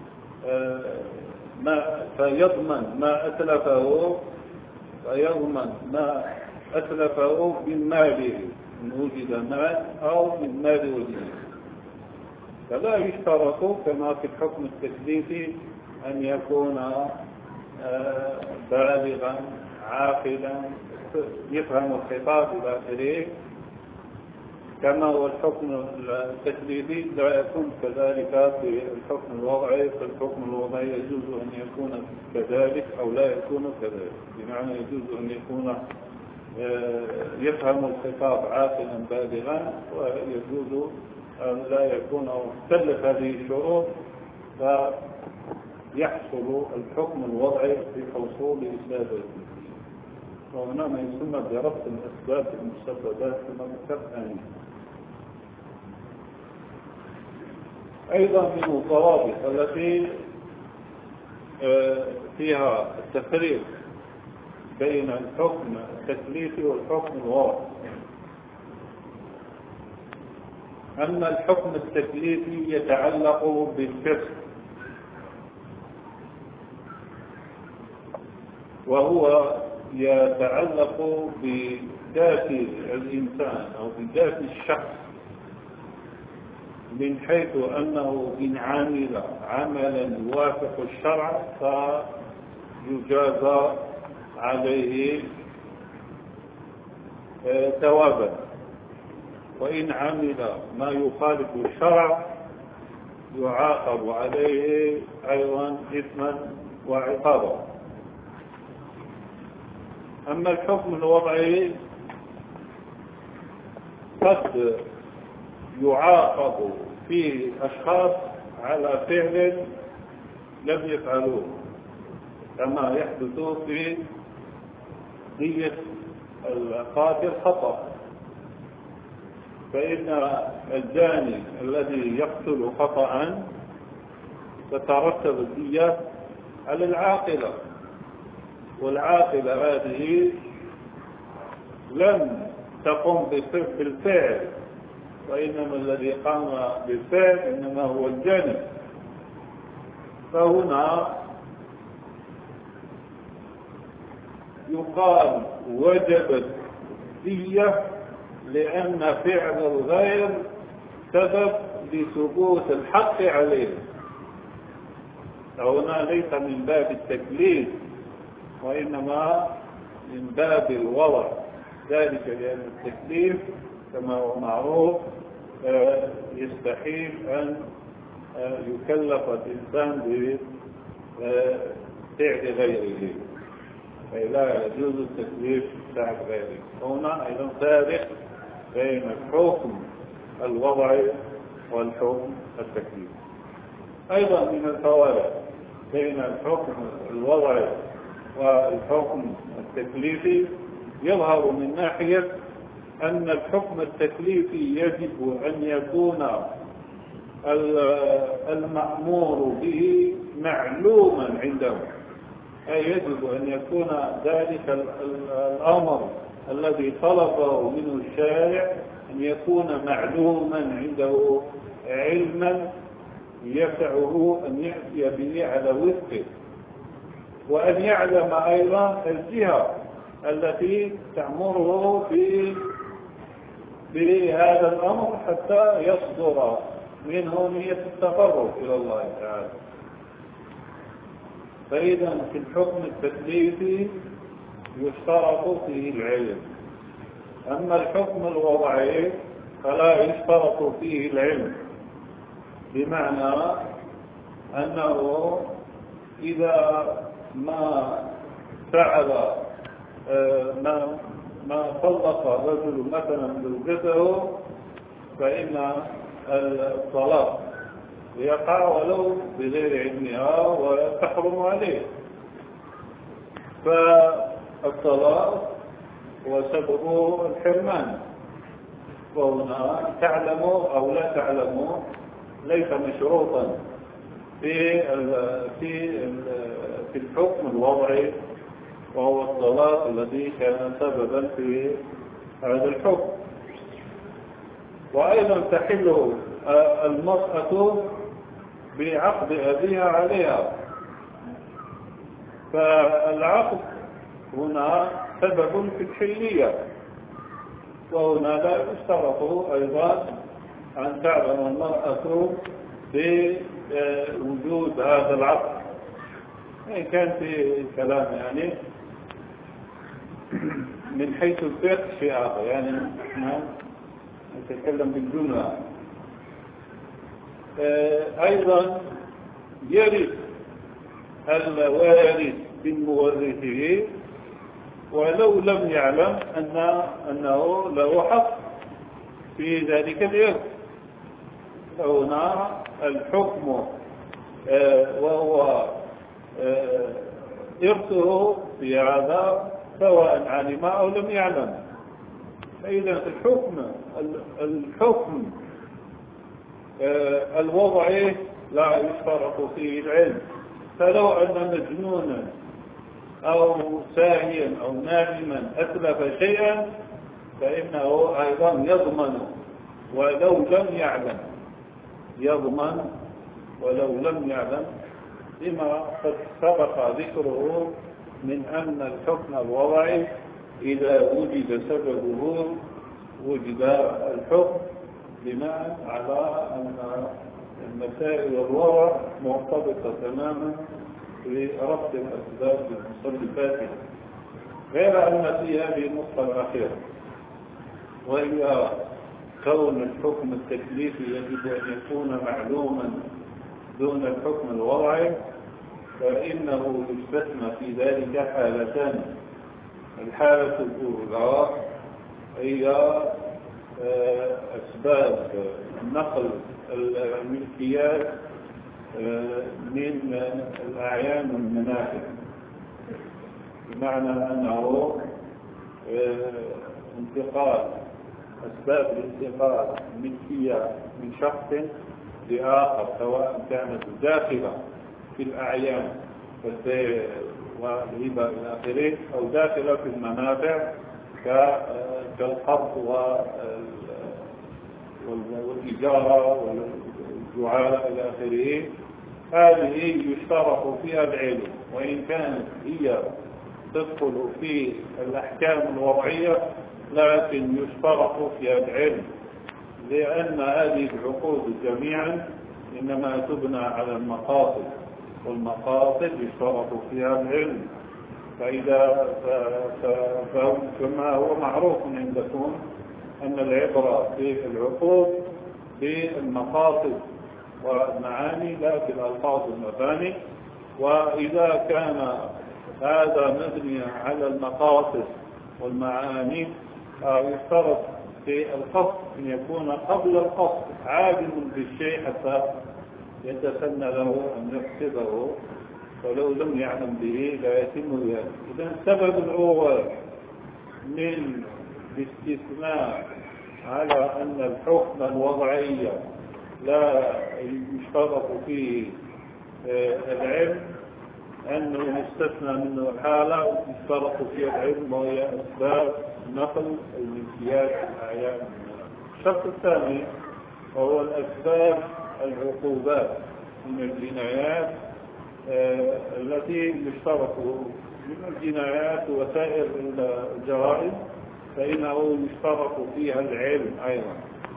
S1: ما فيضمن ما أتلفه فيضمن ما أتلفه من ماله إن وجد مال أو من مال وجده. فلا يشترط كما في الحكم التكليفي أن يكون بالغا عاقلا يفهم الخطاب إلى آخره، كما هو الحكم التكليفي لا يكون كذلك في الحكم الوضعي. في الحكم الوضعي يجوز أن يكون كذلك أو لا يكون كذلك، بمعنى يجوز أن يكون يفهم الخطاب عاقلا بالغا، ويجوز أن لا يكون مختلف هذه الشروط فيحصل الحكم الوضعي بحصول إسبابه. وهنا ما يسمى بربط الأسباب المسببات كما ذكرت آنفا. أيضا من الضوابط التي فيها التفريق بين الحكم التكليفي والحكم الوضعي أن الحكم التكليفي يتعلق بالفقه، وهو يتعلق بذات الإنسان أو بذات الشخص، من حيث أنه إن عمل عملا يوافق الشرع فيجازى عليه ثوابا، وإن عمل ما يخالف الشرع يعاقب عليه أيضا إثما وعقابا. أما الحكم الوضعي قد يعاقب فيه أشخاص على فعل لم يفعلوه، كما يحدث في نية القاتل خطأ، فإن الجاني الذي يقتل خطأ تترتب الدية على العاقلة، والعاقلة هذه لم تقم بالفعل، وإنما الذي قام بالفعل إنما هو الجاني. فهنا يقال وجبت دية لأن فعل الغير سبب لثبوت الحق عليه. فهنا ليس من باب التكليف وإنما من باب الوضع، ذلك لأن التكليف كما هو معروف يستحيل أن يكلف الإنسان بفعل غيره، لا يجوز التكليف بفعل غيره. هنا أيضا فارق بين الحكم الوضعي والحكم التكليفي. أيضا من الفوارق بين الحكم الوضعي والحكم التكليفي يظهر من ناحية أن الحكم التكليفي يجب أن يكون المأمور به معلوما عنده، أي يجب أن يكون ذلك الأمر الذي طلبه منه الشارع أن يكون معلوما عنده علما يسعه أن يأتي به على وفقه، وأن يعلم أيضا الجهة التي تأمره بهذا الأمر حتى يصدر منه نية التقرب إلى الله تعالى. فإذا في الحكم التكليفي يشترط فيه العلم، أما الحكم الوضعي فلا يشترط فيه العلم، بمعنى أنه إذا ما فعل ما ما طلق الرجل مثلا زوجته فإن الطلاق يقع ولو بغير علمها وتحرم عليه، فالطلاق هو سببه الحرمان، وهنا تعلموا أو لا تعلموا ليس مشروطا في في في الحكم الوضعي، وهو الطلاق الذي كان سببا في هذا الحكم. وأيضا تحل المرأة بعقد أبيها عليها، فالعقد هنا سبب في الحلية، وهنا لا يشترط أيضا أن تعلم المرأة بوجود هذا العقد، إن كان في كلام يعني من حيث الفقه شيء آخر، يعني نحن نتكلم بالجملة. أيضا يرث الوارث بمورثه ولو لم يعلم أن أنه له حق في ذلك الإرث، فهنا الحكم وهو إرثه في هذا سواء علم أو لم يعلم. فإذا الحكم الحكم الوضعي لا يشترط فيه العلم، فلو أن مجنونا أو ساهيا أو نائما أتلف شيئا فإنه أيضا يضمن ولو لم يعلم، يضمن ولو لم يعلم، لما قد سبق ذكره من أن الحكم الوضعي إذا وجد سببه وجد الحكم، بناء على أن المسائل الوضع مرتبطة تماما بربط الأسباب بالمسببات، غير أن في هذه النقطة الأخيرة وهي كون الحكم التكليفي يجب أن يكون معلوما دون الحكم الوضعي، فإنه يستثنى في ذلك حالتان. الحالة الأولى هي أسباب نقل الملكيات من الأعيان والمنافع، بمعنى أنه انتقال أسباب الانتقال الملكية من شخص لآخر، سواء كانت داخلة في الأعيان كالبيع والهبة إلى آخره، أو داخلة في المنافع كالقرض والإجارة والجعالة إلى آخره. هذه يشترط فيها العلم، وإن كانت هي تدخل في الأحكام الوضعية لكن يشترط فيها العلم، لأن هذه العقود جميعا إنما تبنى على المقاصد، والمقاصد يشترط فيها العلم. فإذا فكما هو معروف عندكم أن العبرة في العقود بالمقاصد والمعاني لا بالألفاظ والمباني. وإذا كان هذا مبني على المقاصد والمعاني يشترط في القصد أن يكون قبل القصد عالم بالشيء حتى يتسنى له أن يقصده، ولو لم يعلم به لا يتم ذلك. إذا السبب الأول من الاستثناء على أن الحكم الوضعي لا يشترط فيه العلم أنه يستثنى منه حالة يشترط فيه العلم، وهي أسباب نقل الملكيات الأعيان. الشرط الثاني وهو الأسباب العقوبات من الجنايات التي يشترط من الجنايات وسائر الجرائم فإنه يشترط فيها العلم أيضا.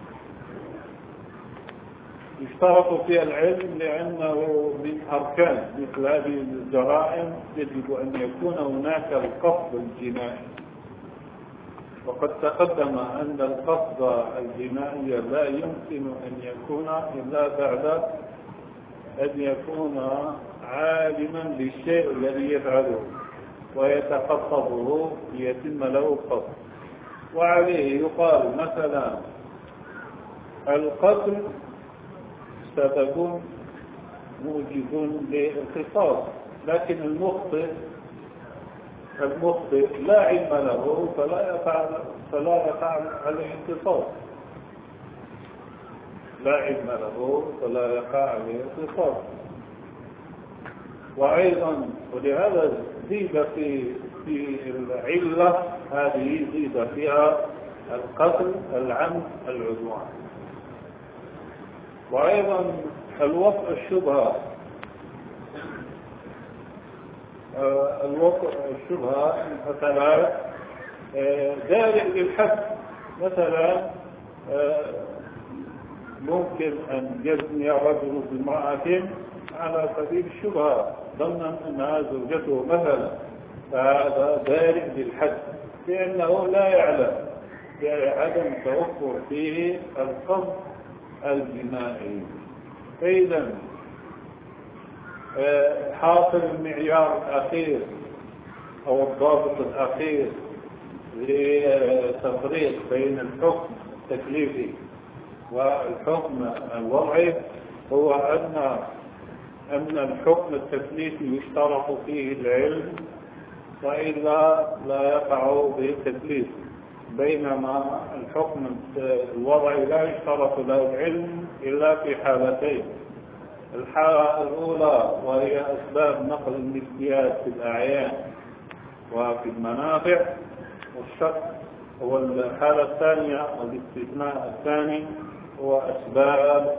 S1: يشترط فيها العلم لأنه من أركان مثل هذه الجرائم يجب أن يكون هناك القصد الجنائي. وقد تقدم أن القصد الجنائي لا يمكن أن يكون إلا بعد أن يكون عالما بالشيء الذي يفعله ويتقصده ليتم له القصد. وعليه يقال مثلا القتل سبب موجب للقصاص، لكن المخطئ المخطئ لا علم له فلا يقع فلا يقع عليه القصاص، لا علم له فلا يقع عليه القصاص. وأيضا ولهذا زيد في في العلة هذه زيد فيها القتل العمد العدوان. وأيضا الوقع الشبهة الوقع الشبهة مثلا دارئ للحد. مثلا ممكن أن يزني رجل بامرأة على سبيل الشبهة ظنا أنها زوجته مثلا، فهذا دارئ للحد لأنه لا يعلم بعدم توفر فيه القصد الجنائي. فإذا حاصل المعيار الأخير أو الضابط الأخير لتفريق بين الحكم التكليفي والحكم الوضعي هو أن أن الحكم التكليفي يشترط فيه العلم وإلا لا يقع به التكليف، بينما الحكم الوضعي لا يشترط له العلم إلا في حالتين: الحالة الأولى وهي أسباب نقل الملكيات في الأعيان وفي المنافع، والشرط هو الحالة الثانية والاستثناء الثاني هو أسباب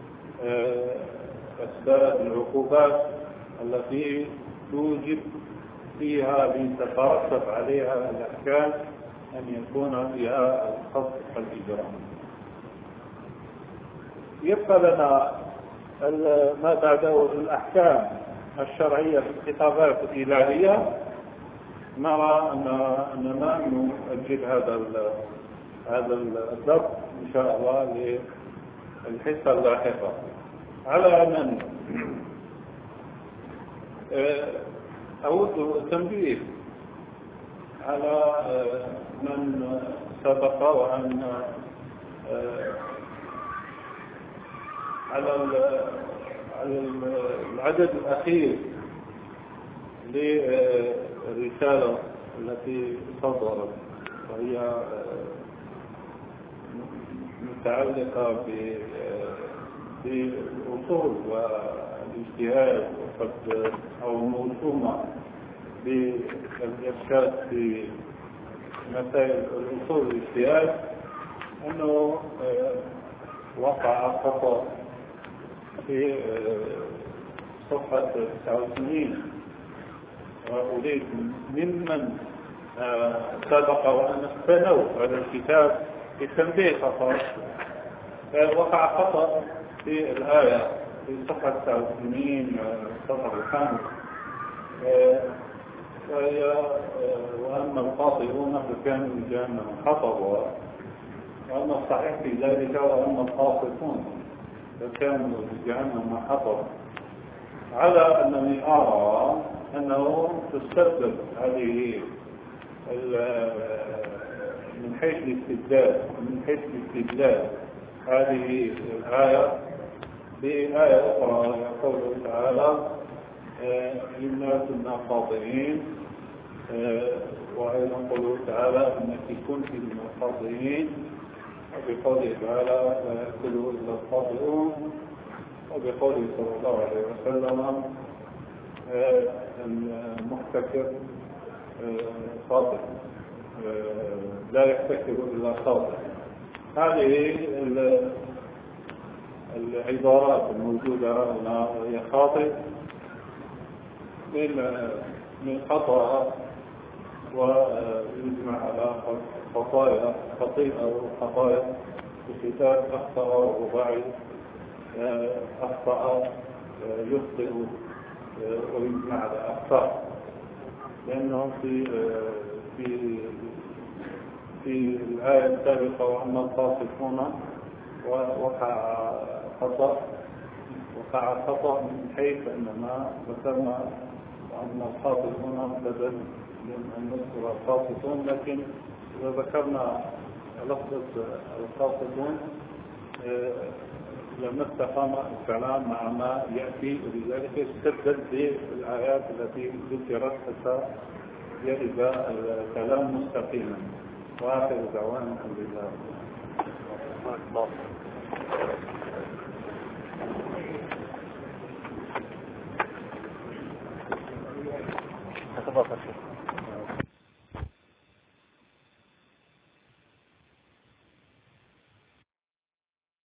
S1: أسباب العقوبات التي توجب فيها لتترتب عليها الأحكام أن يكون فيها القصد الإجرام. يبقى لنا ما بعده الأحكام الشرعية في الخطابات الإلهية. نرى أننا نؤجل هذا هذا الدرس إن شاء الله للحصة اللاحقة. على من أود التنبيه على من سبق وأن على العدد الأخير للرسالة التي صدرت، وهي متعلقة بالأصول والاجتهاد وقد أو موسومة بالإرشاد في مسائل الأصول والاجتهاد، أنه وقع خطأ في صفحة تسعة وثمانين، وأريد ممن سبق وأن استنوا على الكتاب التنبيه خطأ. وقع خطأ في الآية في صفحة تسعة وثمانين السطر الخامس، وهي وأما القاطعون فكانوا جهنم حطبا. وأن الصحيح في ذلك وأن الخاصون كانوا بجهنم حطب، على أنني أرى أنه تستبدل هذه من حيث الاستدلال من حيث الاستدلال هذه الآية بآية أخرى يقول تعالى إنا كنا خاطئين، وأيضا قوله تعالى إنك كنت من الخاطئين، وبقوله تعالى لا يأكله إلا الخاطئون، وبقوله صلى الله عليه وسلم المحتكر خاطئ لا يحتكر إلا خاطئ. هذه العبارات الموجودة هنا هي خاطئ من من خطأ، ويجمع على خطايا خطيئة وخطايا في كتاب أخطأ الرباعي أخطأ يخطئ ويجمع على أخطاء، لأنهم في في في الآية السابقة وأما الخاطئون وقع خطأ وقع خطأ من حيث أننا ذكرنا وأن الخاطئون بدل من أن نذكر الخاطئون، لكن إذا ذكرنا لفظة الخاطئون لم نستقام الكلام مع ما يأتي، ولذلك استبدل بالآيات التي ذكرت حتى يرد الكلام مستقيما. وآخر دعوانا الحمد لله.
S2: تفضل.